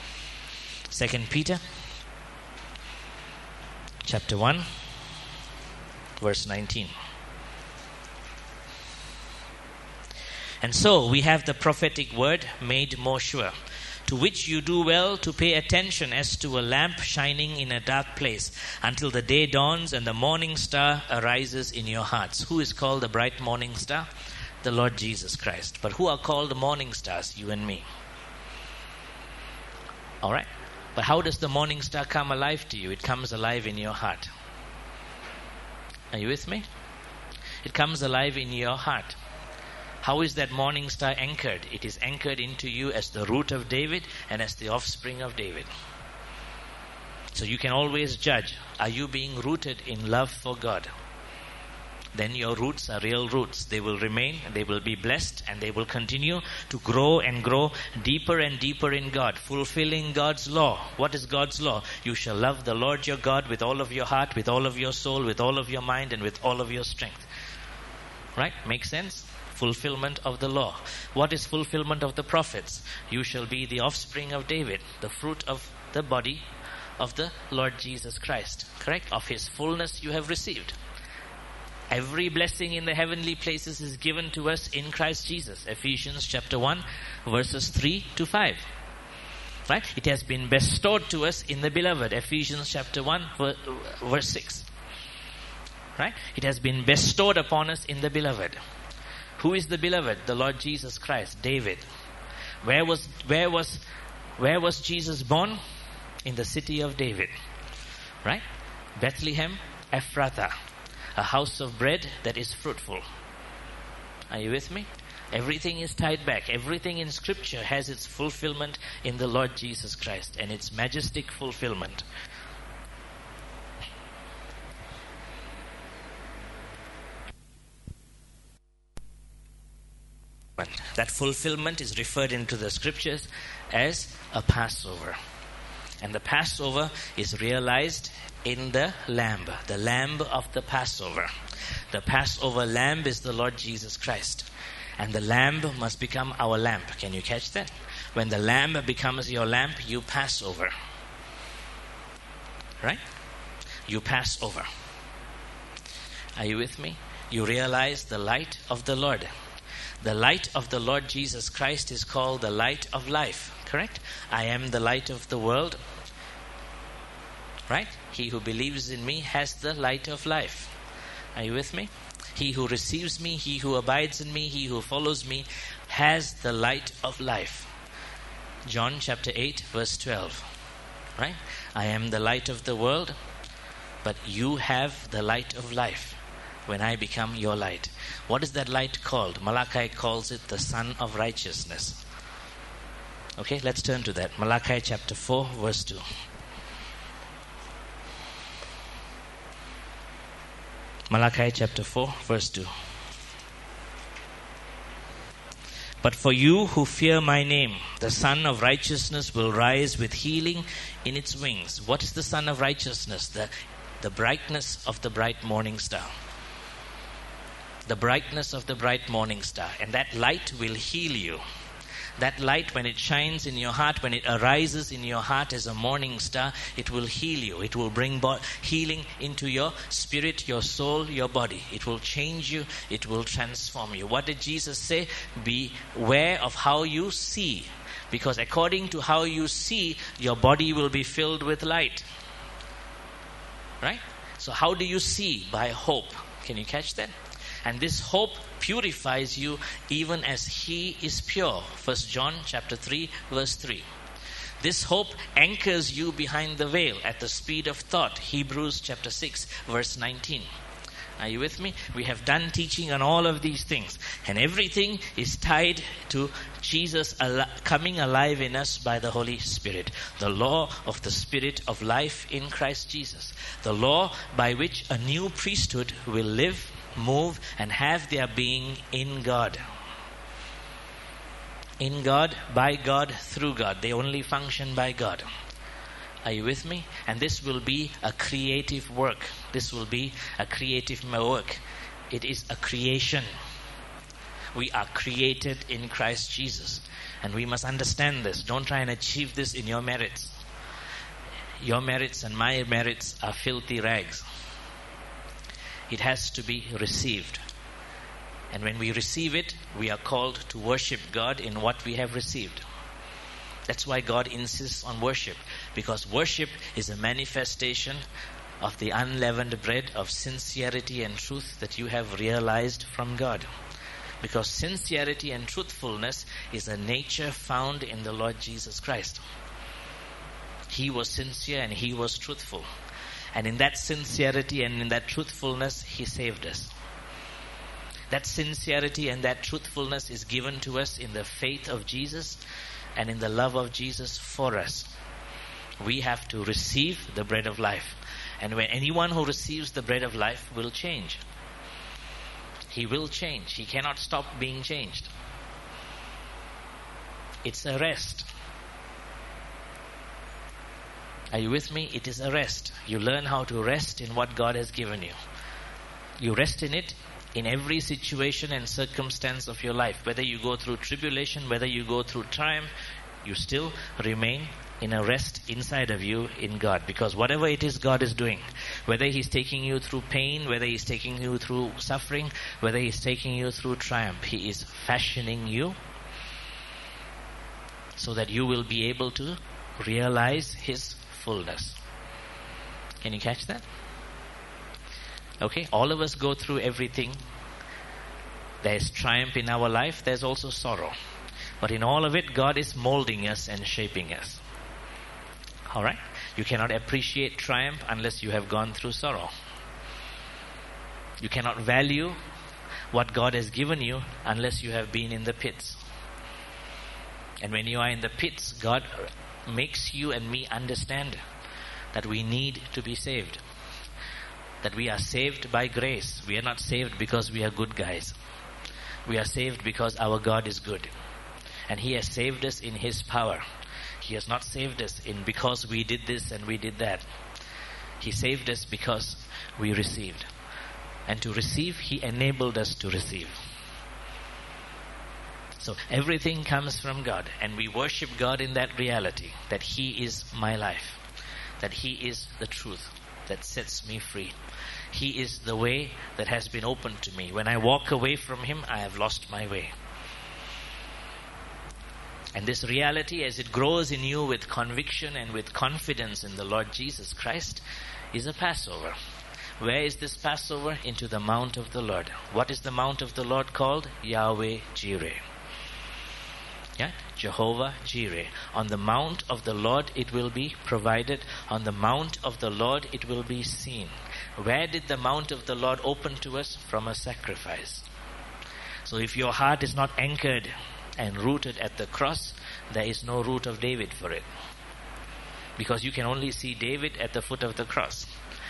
2 Peter chapter 1 verse 19. And so we have the prophetic word made more sure, to which you do well to pay attention as to a lamp shining in a dark place, until the day dawns and the morning star arises in your hearts. Who is called the bright morning star? The Lord Jesus Christ. But who are called the morning stars? You and me. All right? But how does the morning star come alive to you? It comes alive in your heart. Are you with me? It comes alive in your heart. How is that morning star anchored? It is anchored into you as the root of David and as the offspring of David. So you can always judge, are you being rooted in love for God? then your roots are real roots. They will remain, they will be blessed, and they will continue to grow and grow deeper and deeper in God, fulfilling God's law. What is God's law? You shall love the Lord your God with all of your heart, with all of your soul, with all of your mind, and with all of your strength. Right? Make sense? Fulfillment of the law. What is fulfillment of the prophets? You shall be the offspring of David, the fruit of the body of the Lord Jesus Christ. Correct? Of his fullness you have received. Every blessing in the heavenly places is given to us in Christ Jesus. Ephesians chapter 1 verses 3 to 5. Right? It has been bestowed to us in the beloved. Ephesians chapter 1 verse 6. Right? It has been bestowed upon us in the beloved. Who is the beloved? The Lord Jesus Christ. David. Where was Jesus born? In the city of David. Right? Bethlehem, Ephrathah. A house of bread that is fruitful. Are you with me? Everything is tied back. Everything in Scripture has its fulfillment in the Lord Jesus Christ, and its majestic fulfillment. That fulfillment is referred into the Scriptures as a Passover. And the Passover is realized in the lamb of the Passover. The Passover lamb is the Lord Jesus Christ. And the lamb must become our lamp. Can you catch that? When the lamb becomes your lamp, you pass over. Right? You pass over. Are you with me? You realize the light of the Lord. The light of the Lord Jesus Christ is called the light of life. Correct? I am the light of the world. Right? He who believes in me has the light of life. Are you with me? He who receives me, he who abides in me, he who follows me has the light of life. John chapter 8 verse 12. Right? I am the light of the world, but you have the light of life when I become your light. What is that light called? Malachi calls it the Sun of Righteousness. Okay, let's turn to that. Malachi chapter 4 verse 2. Malachi chapter 4 verse 2. But for you who fear my name, the Sun of Righteousness will rise with healing in its wings. What is the Sun of Righteousness? The brightness of the bright morning star. The brightness of the bright morning star. And that light will heal you. That light, when it shines in your heart, when it arises in your heart as a morning star, it will heal you. It will bring healing into your spirit, your soul, your body. It will change you. It will transform you. What did Jesus say? Beware of how you see. Because according to how you see, your body will be filled with light. Right? So how do you see? By hope. Can you catch that? And this hope purifies you even as he is pure. 1 John chapter 3 verse 3. This hope anchors you behind the veil at the speed of thought. Hebrews chapter 6 verse 19. Are you with me? We have done teaching on all of these things. And everything is tied to Jesus coming alive in us by the Holy Spirit. The law of the Spirit of life in Christ Jesus. The law by which a new priesthood will live, move, and have their being in God. In God, by God, through God. They only function by God. Are you with me? And this will be a creative work. This will be a creative work. It is a creation. We are created in Christ Jesus. And we must understand this. Don't try and achieve this in your merits. Your merits and my merits are filthy rags. It has to be received. And when we receive it, we are called to worship God in what we have received. That's why God insists on worship. Because worship is a manifestation of the unleavened bread of sincerity and truth that you have realized from God. Because sincerity and truthfulness is a nature found in the Lord Jesus Christ. He was sincere and he was truthful. And in that sincerity and in that truthfulness, he saved us. That sincerity and that truthfulness is given to us in the faith of Jesus and in the love of Jesus for us. We have to receive the bread of life. And when anyone who receives the bread of life will change. He will change. He cannot stop being changed. It's a rest. Are you with me? It is a rest. You learn how to rest in what God has given you. You rest in it in every situation and circumstance of your life. Whether you go through tribulation, whether you go through triumph, you still remain in a rest inside of you in God. Because whatever it is God is doing, whether He's taking you through pain, whether He's taking you through suffering, whether He's taking you through triumph, He is fashioning you so that you will be able to realize His fullness. Can you catch that? Okay, all of us go through everything. There's triumph in our life, there's also sorrow. But in all of it, God is molding us and shaping us. Alright? You cannot appreciate triumph unless you have gone through sorrow. You cannot value what God has given you unless you have been in the pits. And when you are in the pits, God makes you and me understand that we need to be saved. That we are saved by grace. We are not saved because we are good guys. We are saved because our God is good. And He has saved us in His power. He has not saved us in because we did this and we did that. He saved us because we received. And to receive, He enabled us to receive. So everything comes from God, and we worship God in that reality, that He is my life, that He is the truth that sets me free. He is the way that has been opened to me. When I walk away from Him, I have lost my way. And this reality, as it grows in you with conviction and with confidence in the Lord Jesus Christ, is a Passover. Where is this Passover? Into the mount of the Lord. What is the mount of the Lord called? Yahweh Jireh. Yeah? Jehovah Jireh. On the mount of the Lord it will be provided. On the mount of the Lord it will be seen. Where did the mount of the Lord open to us? From a sacrifice. So if your heart is not anchored and rooted at the cross, there is no root of David for it. Because you can only see David at the foot of the cross.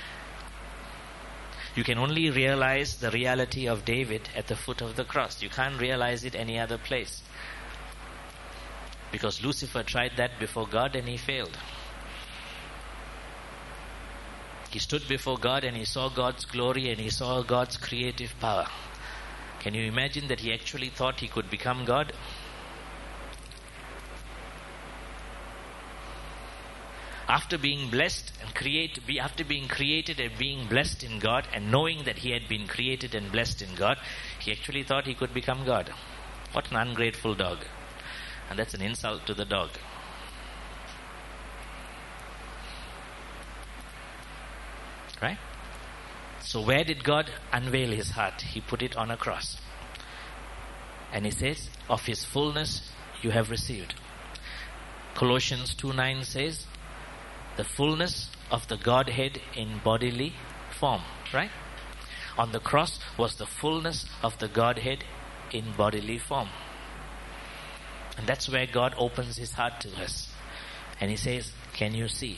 You can only realize the reality of David at the foot of the cross. You can't realize it any other place. Because Lucifer tried that before God and he failed. He stood before God and he saw God's glory and he saw God's creative power. Can you imagine that he actually thought he could become God? After being blessed and after being created and being blessed in God and knowing that he had been created and blessed in God, he actually thought he could become God. What an ungrateful dog. And that's an insult to the dog. Right? So where did God unveil his heart? He put it on a cross. And he says, of his fullness you have received. Colossians 2:9 says, the fullness of the Godhead in bodily form. Right? On the cross was the fullness of the Godhead in bodily form. And that's where God opens his heart to us. And he says, can you see?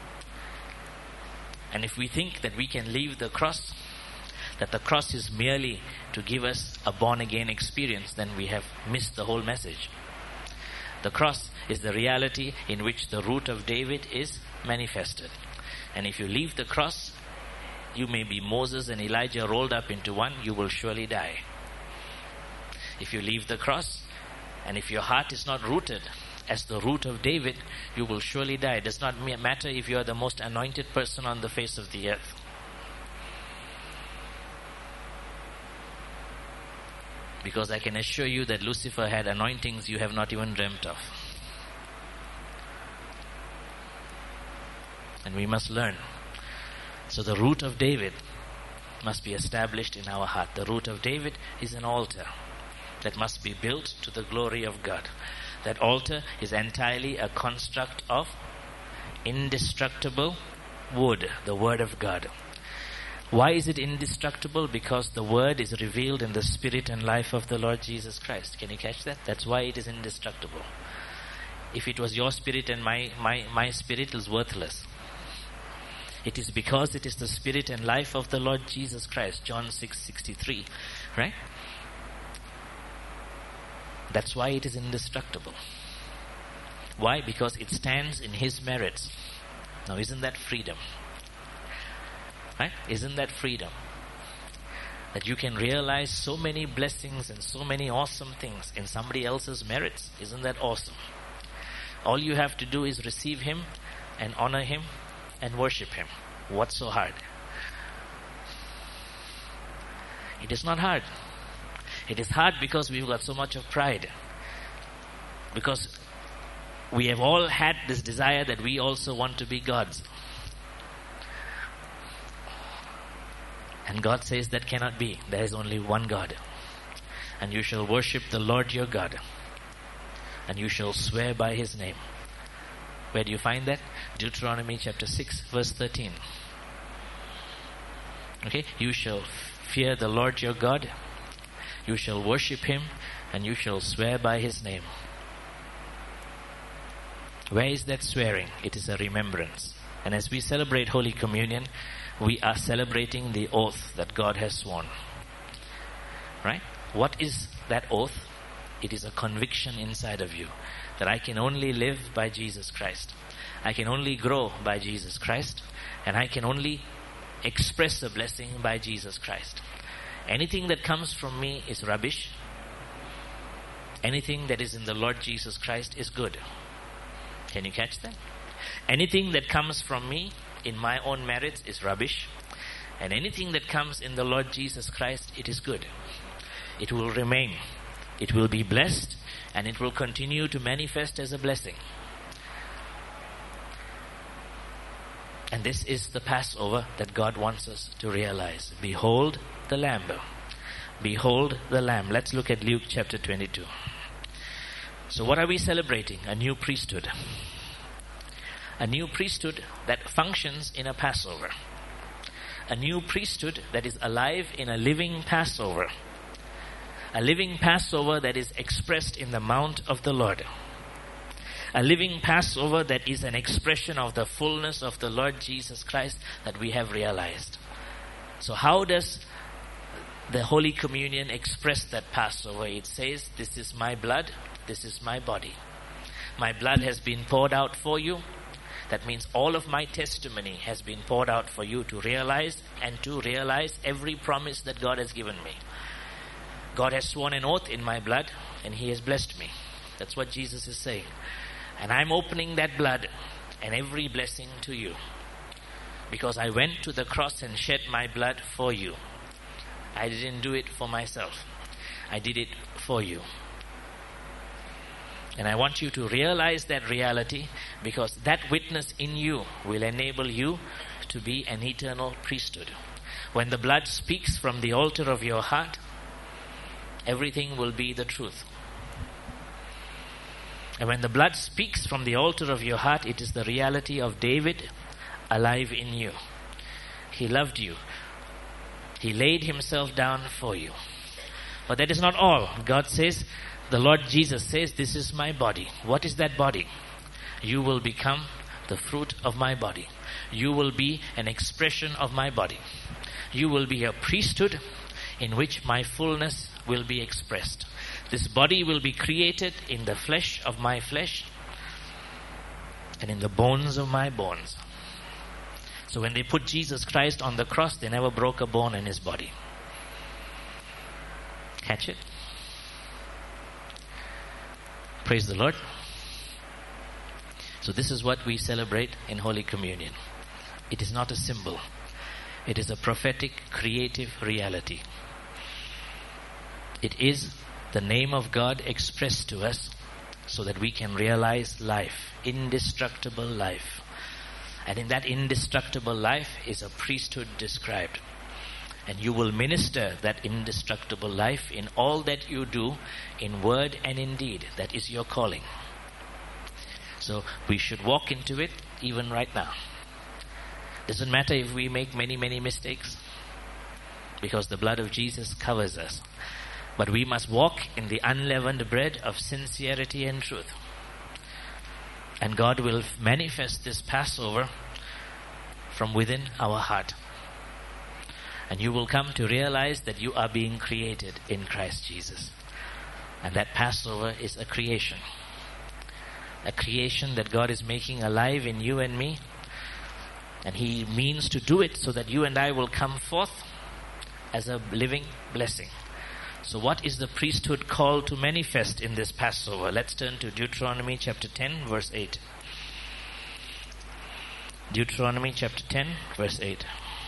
And if we think that we can leave the cross, that the cross is merely to give us a born-again experience, then we have missed the whole message. The cross is the reality in which the root of David is manifested. And if you leave the cross, you may be Moses and Elijah rolled up into one, you will surely die. If you leave the cross, and if your heart is not rooted as the root of David, you will surely die. It does not matter if you are the most anointed person on the face of the earth. Because I can assure you that Lucifer had anointings you have not even dreamt of. And we must learn. So the root of David must be established in our heart. The root of David is an altar that must be built to the glory of God. That altar is entirely a construct of indestructible wood, the Word of God. Why is it indestructible? Because the Word is revealed in the spirit and life of the Lord Jesus Christ. Can you catch that? That's why it is indestructible. If it was your spirit and my spirit, it is worthless. It is because it is the spirit and life of the Lord Jesus Christ. John 6:63. Right? That's why it is indestructible. Why? Because it stands in His merits. Now, isn't that freedom? Right? Isn't that freedom? That you can realize so many blessings and so many awesome things in somebody else's merits. Isn't that awesome? All you have to do is receive Him and honor Him and worship Him. What's so hard? It is not hard. It is hard because we've got so much of pride. Because we have all had this desire that we also want to be gods. And God says that cannot be. There is only one God. And you shall worship the Lord your God. And you shall swear by His name. Where do you find that? Deuteronomy chapter 6 verse 13. Okay? You shall fear the Lord your God. You shall worship Him. And you shall swear by His name. Where is that swearing? It is a remembrance. And as we celebrate Holy Communion, we are celebrating the oath that God has sworn. Right? What is that oath? It is a conviction inside of you that I can only live by Jesus Christ. I can only grow by Jesus Christ. And I can only express a blessing by Jesus Christ. Anything that comes from me is rubbish. Anything that is in the Lord Jesus Christ is good. Can you catch that? Anything that comes from me in my own merits is rubbish. And anything that comes in the Lord Jesus Christ, it is good. It will remain. It will be blessed. And it will continue to manifest as a blessing. And this is the Passover that God wants us to realize. Behold the Lamb. Behold the Lamb. Let's look at Luke chapter 22. So what are we celebrating? A new priesthood. A new priesthood that functions in a Passover. A new priesthood that is alive in a living Passover. A living Passover that is expressed in the mount of the Lord. A living Passover that is an expression of the fullness of the Lord Jesus Christ that we have realized. So how does the Holy Communion express that Passover? It says, this is my blood, this is my body. My blood has been poured out for you. That means all of my testimony has been poured out for you to realize every promise that God has given me. God has sworn an oath in my blood and He has blessed me. That's what Jesus is saying. And I'm opening that blood and every blessing to you. Because I went to the cross and shed my blood for you. I didn't do it for myself. I did it for you. And I want you to realize that reality, because that witness in you will enable you to be an eternal priesthood. When the blood speaks from the altar of your heart, everything will be the truth. And when the blood speaks from the altar of your heart, it is the reality of David alive in you. He loved you. He laid Himself down for you. But that is not all. God says, the Lord Jesus says, this is my body. What is that body? You will become the fruit of my body. You will be an expression of my body. You will be a priesthood in which my fullness will be expressed. This body will be created in the flesh of my flesh and in the bones of my bones. So when they put Jesus Christ on the cross, they never broke a bone in His body. Catch it? Praise the Lord. So this is what we celebrate in Holy Communion. It is not a symbol. It is a prophetic, creative reality. It is the name of God expressed to us so that we can realize life, indestructible life. And in that indestructible life is a priesthood described. And you will minister that indestructible life in all that you do, in word and in deed. That is your calling. So we should walk into it even right now. Doesn't matter if we make many, many mistakes, because the blood of Jesus covers us. But we must walk in the unleavened bread of sincerity and truth. And God will manifest this Passover from within our heart. And you will come to realize that you are being created in Christ Jesus. And that Passover is a creation. A creation that God is making alive in you and me. And He means to do it so that you and I will come forth as a living blessing. So what is the priesthood called to manifest in this Passover? Let's turn to Deuteronomy chapter 10, verse 8. Deuteronomy chapter 10, verse 8.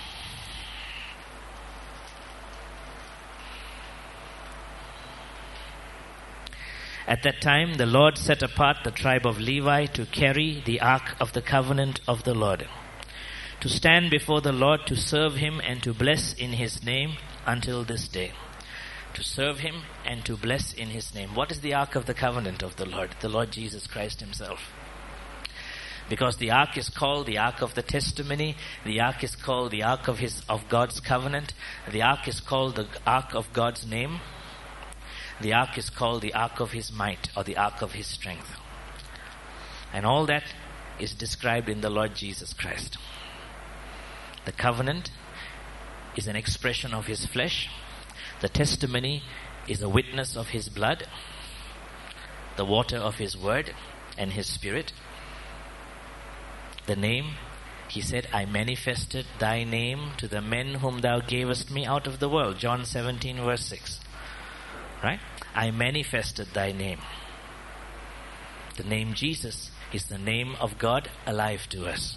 At that time, the Lord set apart the tribe of Levi to carry the ark of the covenant of the Lord, to stand before the Lord to serve Him and to bless in His name until this day. To serve Him and to bless in His name. What is the ark of the covenant of the Lord Jesus Christ Himself? Because the ark is called the ark of the testimony, the ark is called the ark of God's covenant, the ark is called the ark of God's name. The ark is called the ark of His might, or the ark of His strength. And all that is described in the Lord Jesus Christ. The covenant is an expression of His flesh. The testimony is a witness of His blood. The water of His word and His spirit. The name, He said, I manifested Thy name to the men whom Thou gavest me out of the world. John 17 verse 6. Right? I manifested Thy name. The name Jesus is the name of God alive to us.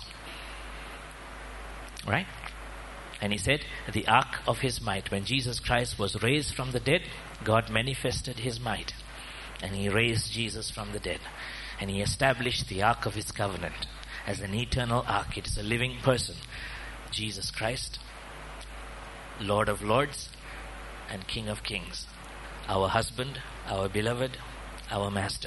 Right? And He said, the ark of His might. When Jesus Christ was raised from the dead, God manifested His might. And He raised Jesus from the dead. And He established the ark of His covenant as an eternal ark. It is a living person. Jesus Christ, Lord of lords and King of kings. Our husband, our beloved, our master.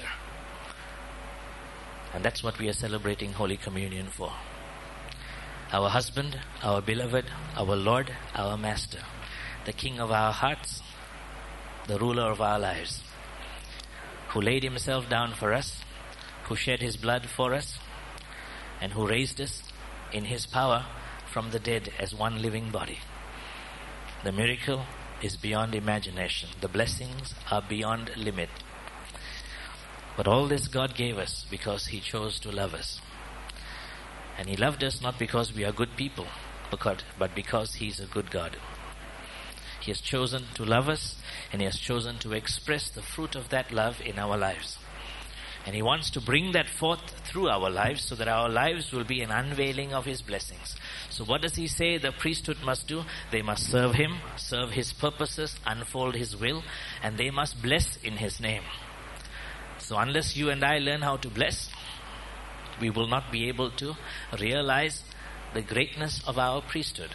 And that's what we are celebrating Holy Communion for. Our husband, our beloved, our Lord, our master. The King of our hearts, the ruler of our lives. Who laid Himself down for us, who shed His blood for us, and who raised us in His power from the dead as one living body. The miracle is beyond imagination. The blessings are beyond limit. But all this God gave us because He chose to love us. And He loved us not because we are good people, but because He is a good God. He has chosen to love us, and He has chosen to express the fruit of that love in our lives. And He wants to bring that forth through our lives so that our lives will be an unveiling of His blessings. So what does He say the priesthood must do? They must serve Him, serve His purposes, unfold His will, and they must bless in His name. So unless you and I learn how to bless, we will not be able to realize the greatness of our priesthood.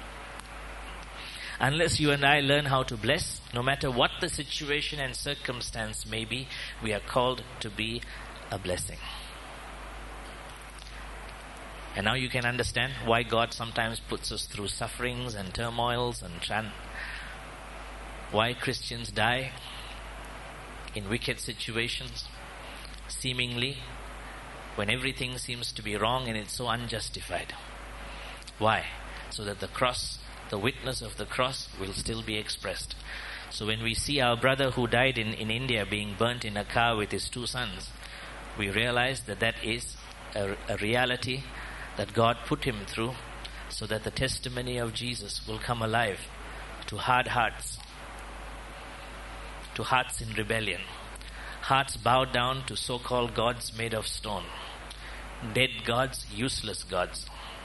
Unless you and I learn how to bless, no matter what the situation and circumstance may be, we are called to be a blessing. And now you can understand why God sometimes puts us through sufferings and turmoils and why Christians die in wicked situations, seemingly when everything seems to be wrong and it's so unjustified. Why? So that the cross, the witness of the cross, will still be expressed. So when we see our brother who died in India being burnt in a car with his 2 sons, we realize that that is a reality that God put him through so that the testimony of Jesus will come alive to hard hearts, to hearts in rebellion, hearts bowed down to so-called gods made of stone, dead gods, useless gods.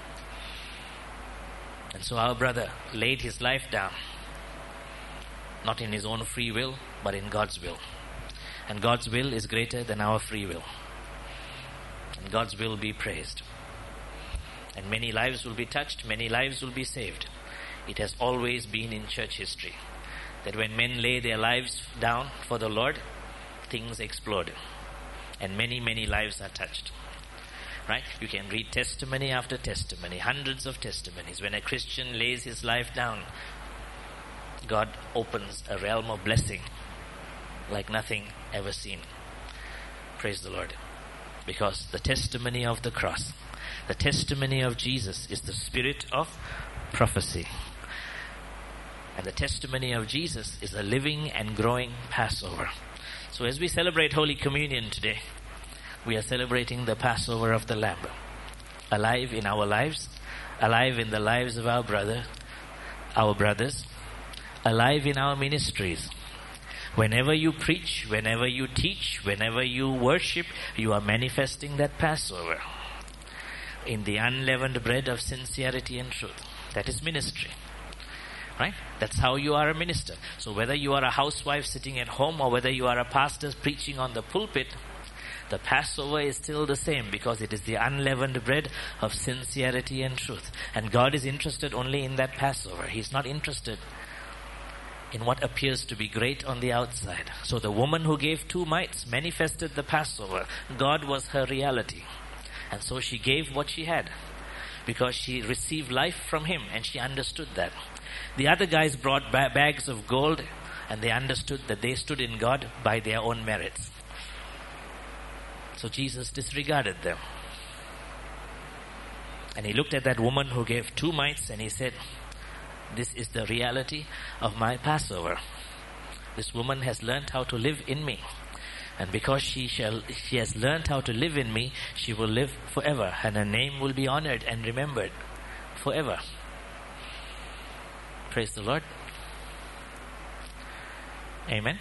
And so our brother laid his life down, not in his own free will, but in God's will. And God's will is greater than our free will. And God's will be praised. And many lives will be touched, many lives will be saved. It has always been in church history that when men lay their lives down for the Lord, things explode. And many, many lives are touched. Right? You can read testimony after testimony, hundreds of testimonies. When a Christian lays his life down, God opens a realm of blessing like nothing ever seen. Praise the Lord. Because the testimony of the cross, the testimony of Jesus is the spirit of prophecy. And the testimony of Jesus is a living and growing Passover. So as we celebrate Holy Communion today, we are celebrating the Passover of the Lamb. Alive in our lives, alive in the lives of our brothers, alive in our ministries. Whenever you preach, whenever you teach, whenever you worship, you are manifesting that Passover in the unleavened bread of sincerity and truth. That is ministry. Right? That's how you are a minister. So whether you are a housewife sitting at home or whether you are a pastor preaching on the pulpit, the Passover is still the same, because it is the unleavened bread of sincerity and truth. And God is interested only in that Passover. He's not interested in what appears to be great on the outside. So the woman who gave 2 mites manifested the Passover. God was her reality. And so she gave what she had, because she received life from Him, and she understood that. The other guys brought bags of gold, and they understood that they stood in God by their own merits. So Jesus disregarded them. And He looked at that woman who gave 2 mites and He said, this is the reality of my Passover. This woman has learned how to live in me. And because she has learned how to live in me, she will live forever. And her name will be honored and remembered forever. Praise the Lord. Amen.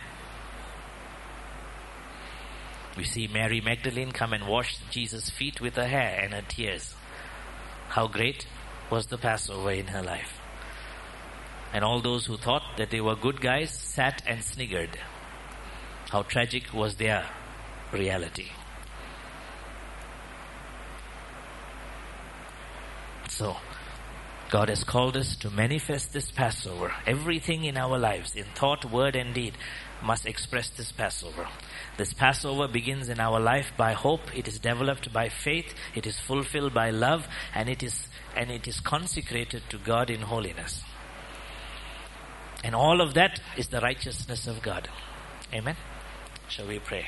We see Mary Magdalene come and wash Jesus' feet with her hair and her tears. How great was the Passover in her life. And all those who thought that they were good guys sat and sniggered. How tragic was their reality. So, God has called us to manifest this Passover. Everything in our lives, in thought, word and deed, must express this Passover. This Passover begins in our life by hope. It is developed by faith. It is fulfilled by love, and it is consecrated to God in holiness. And all of that is the righteousness of God. Amen. Shall we pray?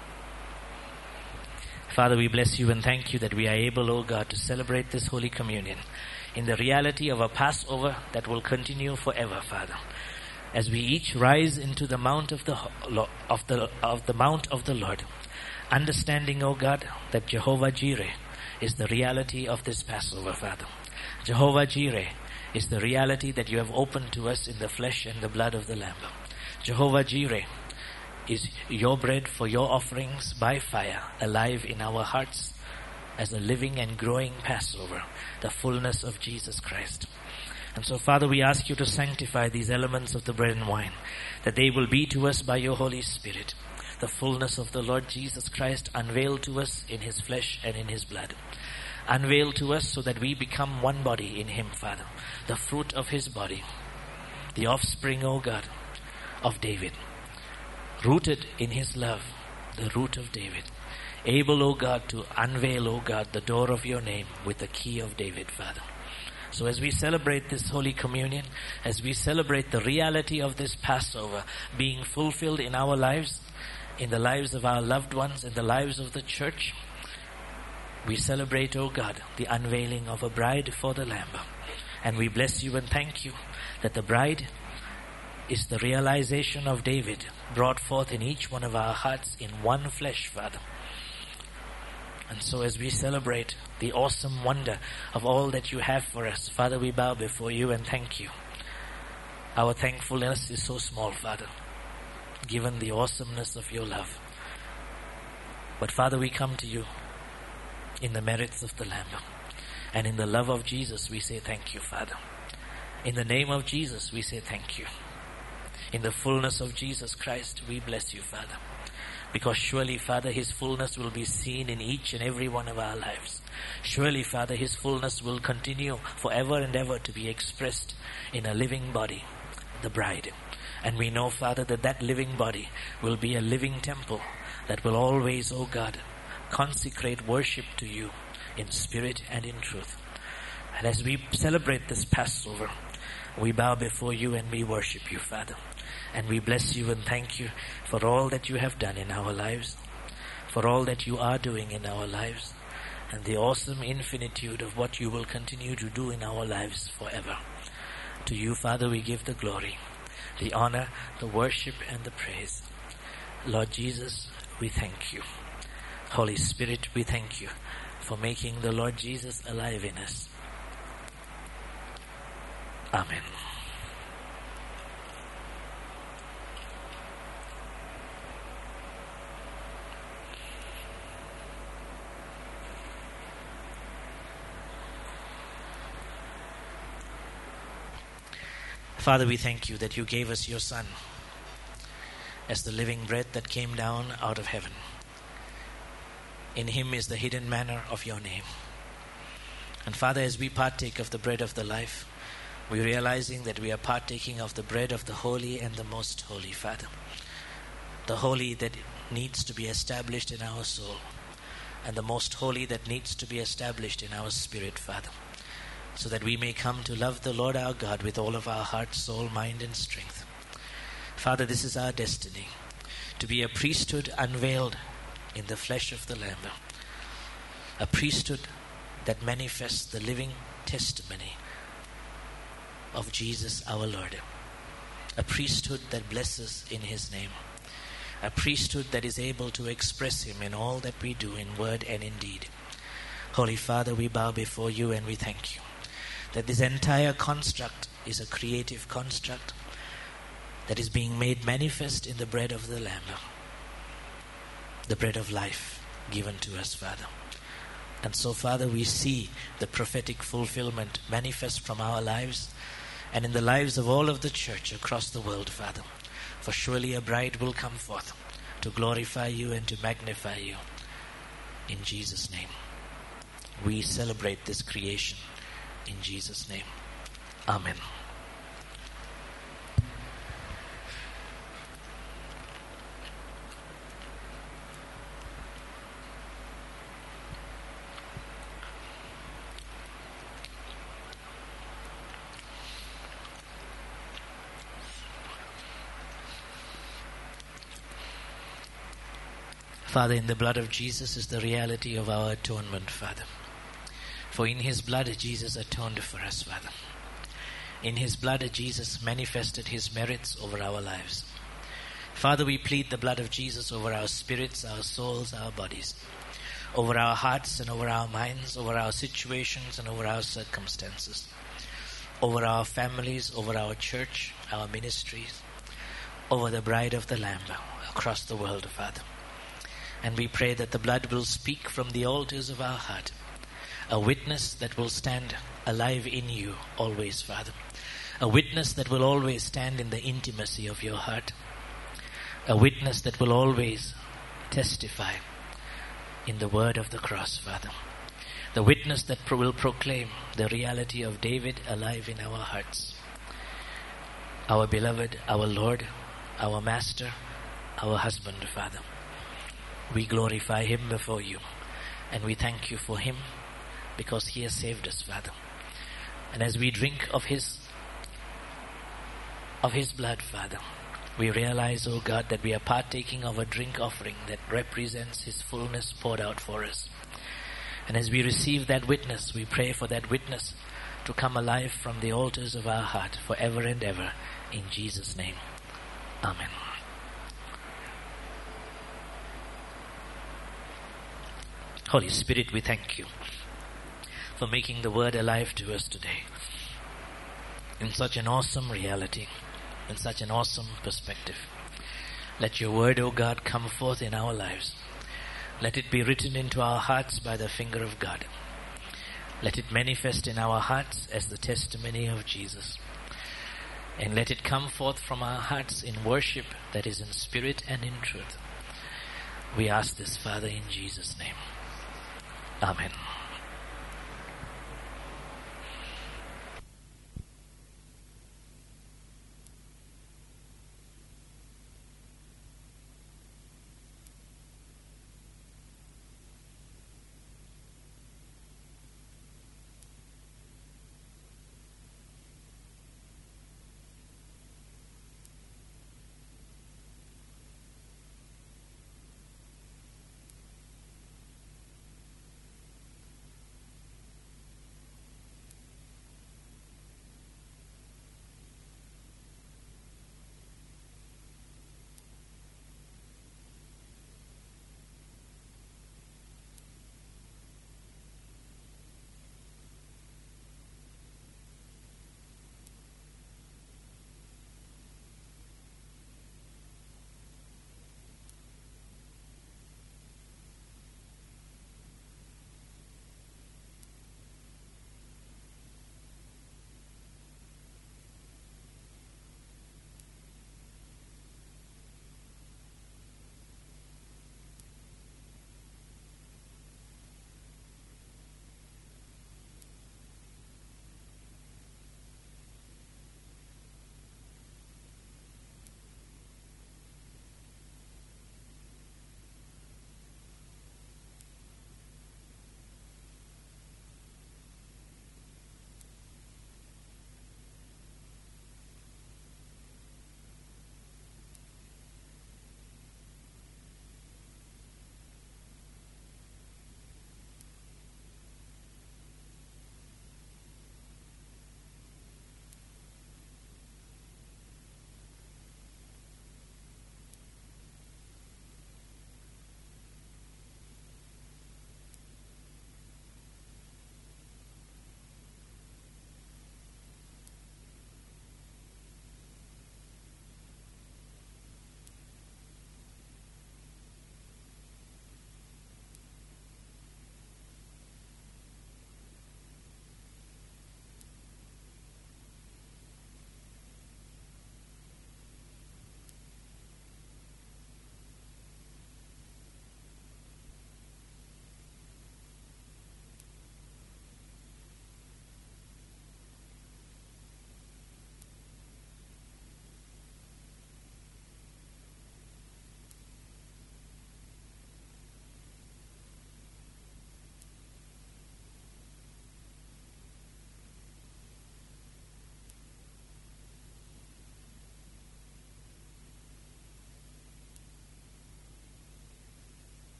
Father, we bless you and thank you that we are able, O God, to celebrate this Holy Communion in the reality of a Passover that will continue forever, Father. As we each rise into the mount of the mount of the Lord, understanding, O God, that Jehovah Jireh is the reality of this Passover, Father. Jehovah Jireh is the reality that you have opened to us in the flesh and the blood of the Lamb. Jehovah Jireh is your bread for your offerings by fire, alive in our hearts as a living and growing Passover, the fullness of Jesus Christ. And so, Father, we ask you to sanctify these elements of the bread and wine, that they will be to us by your Holy Spirit, the fullness of the Lord Jesus Christ unveiled to us in His flesh and in His blood. Unveiled to us so that we become one body in Him, Father, the fruit of His body, the offspring, O God, of David, rooted in His love, the root of David, able, O God, to unveil, O God, the door of your name with the key of David, Father. So as we celebrate this Holy Communion, as we celebrate the reality of this Passover being fulfilled in our lives, in the lives of our loved ones, in the lives of the church, we celebrate, O God, the unveiling of a bride for the Lamb. And we bless you and thank you that the bride is the realization of David brought forth in each one of our hearts in one flesh, Father. And so as we celebrate the awesome wonder of all that you have for us, Father, we bow before you and thank you. Our thankfulness is so small, Father, given the awesomeness of your love. But Father, we come to you in the merits of the Lamb. And in the love of Jesus, we say thank you, Father. In the name of Jesus, we say thank you. In the fullness of Jesus Christ, we bless you, Father. Because surely, Father, His fullness will be seen in each and every one of our lives. Surely, Father, His fullness will continue forever and ever to be expressed in a living body, the bride. And we know, Father, that that living body will be a living temple that will always, O God, consecrate worship to you in spirit and in truth. And as we celebrate this Passover, we bow before you and we worship you, Father. And we bless you and thank you for all that you have done in our lives, for all that you are doing in our lives, and the awesome infinitude of what you will continue to do in our lives forever. To you, Father, we give the glory, the honor, the worship, and the praise. Lord Jesus, we thank you. Holy Spirit, we thank you for making the Lord Jesus alive in us. Amen. Father, we thank you that you gave us your Son as the living bread that came down out of heaven. In him is the hidden manna of your name. And Father, as we partake of the bread of the life, we're realizing that we are partaking of the bread of the holy and the most holy, Father. The holy that needs to be established in our soul, and the most holy that needs to be established in our spirit, Father, so that we may come to love the Lord our God with all of our heart, soul, mind, and strength. Father, this is our destiny, to be a priesthood unveiled in the flesh of the Lamb, a priesthood that manifests the living testimony of Jesus our Lord, a priesthood that blesses in his name, a priesthood that is able to express him in all that we do in word and in deed. Holy Father, we bow before you and we thank you that this entire construct is a creative construct that is being made manifest in the bread of the Lamb, the bread of life given to us, Father. And so, Father, we see the prophetic fulfillment manifest from our lives and in the lives of all of the church across the world, Father. For surely a bride will come forth to glorify you and to magnify you. In Jesus' name, we celebrate this creation. In Jesus' name, amen. Father, in the blood of Jesus is the reality of our atonement, Father. For in his blood Jesus atoned for us, Father. In his blood Jesus manifested his merits over our lives. Father, we plead the blood of Jesus over our spirits, our souls, our bodies, over our hearts and over our minds, over our situations and over our circumstances, over our families, over our church, our ministries, over the bride of the Lamb across the world, Father. And we pray that the blood will speak from the altars of our heart, a witness that will stand alive in you always, Father. A witness that will always stand in the intimacy of your heart. A witness that will always testify in the word of the cross, Father. The witness that will proclaim the reality of David alive in our hearts. Our beloved, our Lord, our Master, our husband, Father. We glorify him before you, and we thank you for him because he has saved us, Father. And as we drink of his blood, Father, we realize, oh God, that we are partaking of a drink offering that represents his fullness poured out for us. And as we receive that witness, we pray for that witness to come alive from the altars of our heart forever and ever. In Jesus' name, amen. Holy Spirit, we thank you for making the word alive to us today in such an awesome reality, in such an awesome perspective. Let your word, O God, come forth in our lives. Let it be written into our hearts by the finger of God. Let it manifest in our hearts as the testimony of Jesus. And let it come forth from our hearts in worship that is in spirit and in truth. We ask this, Father, in Jesus' name. Amen.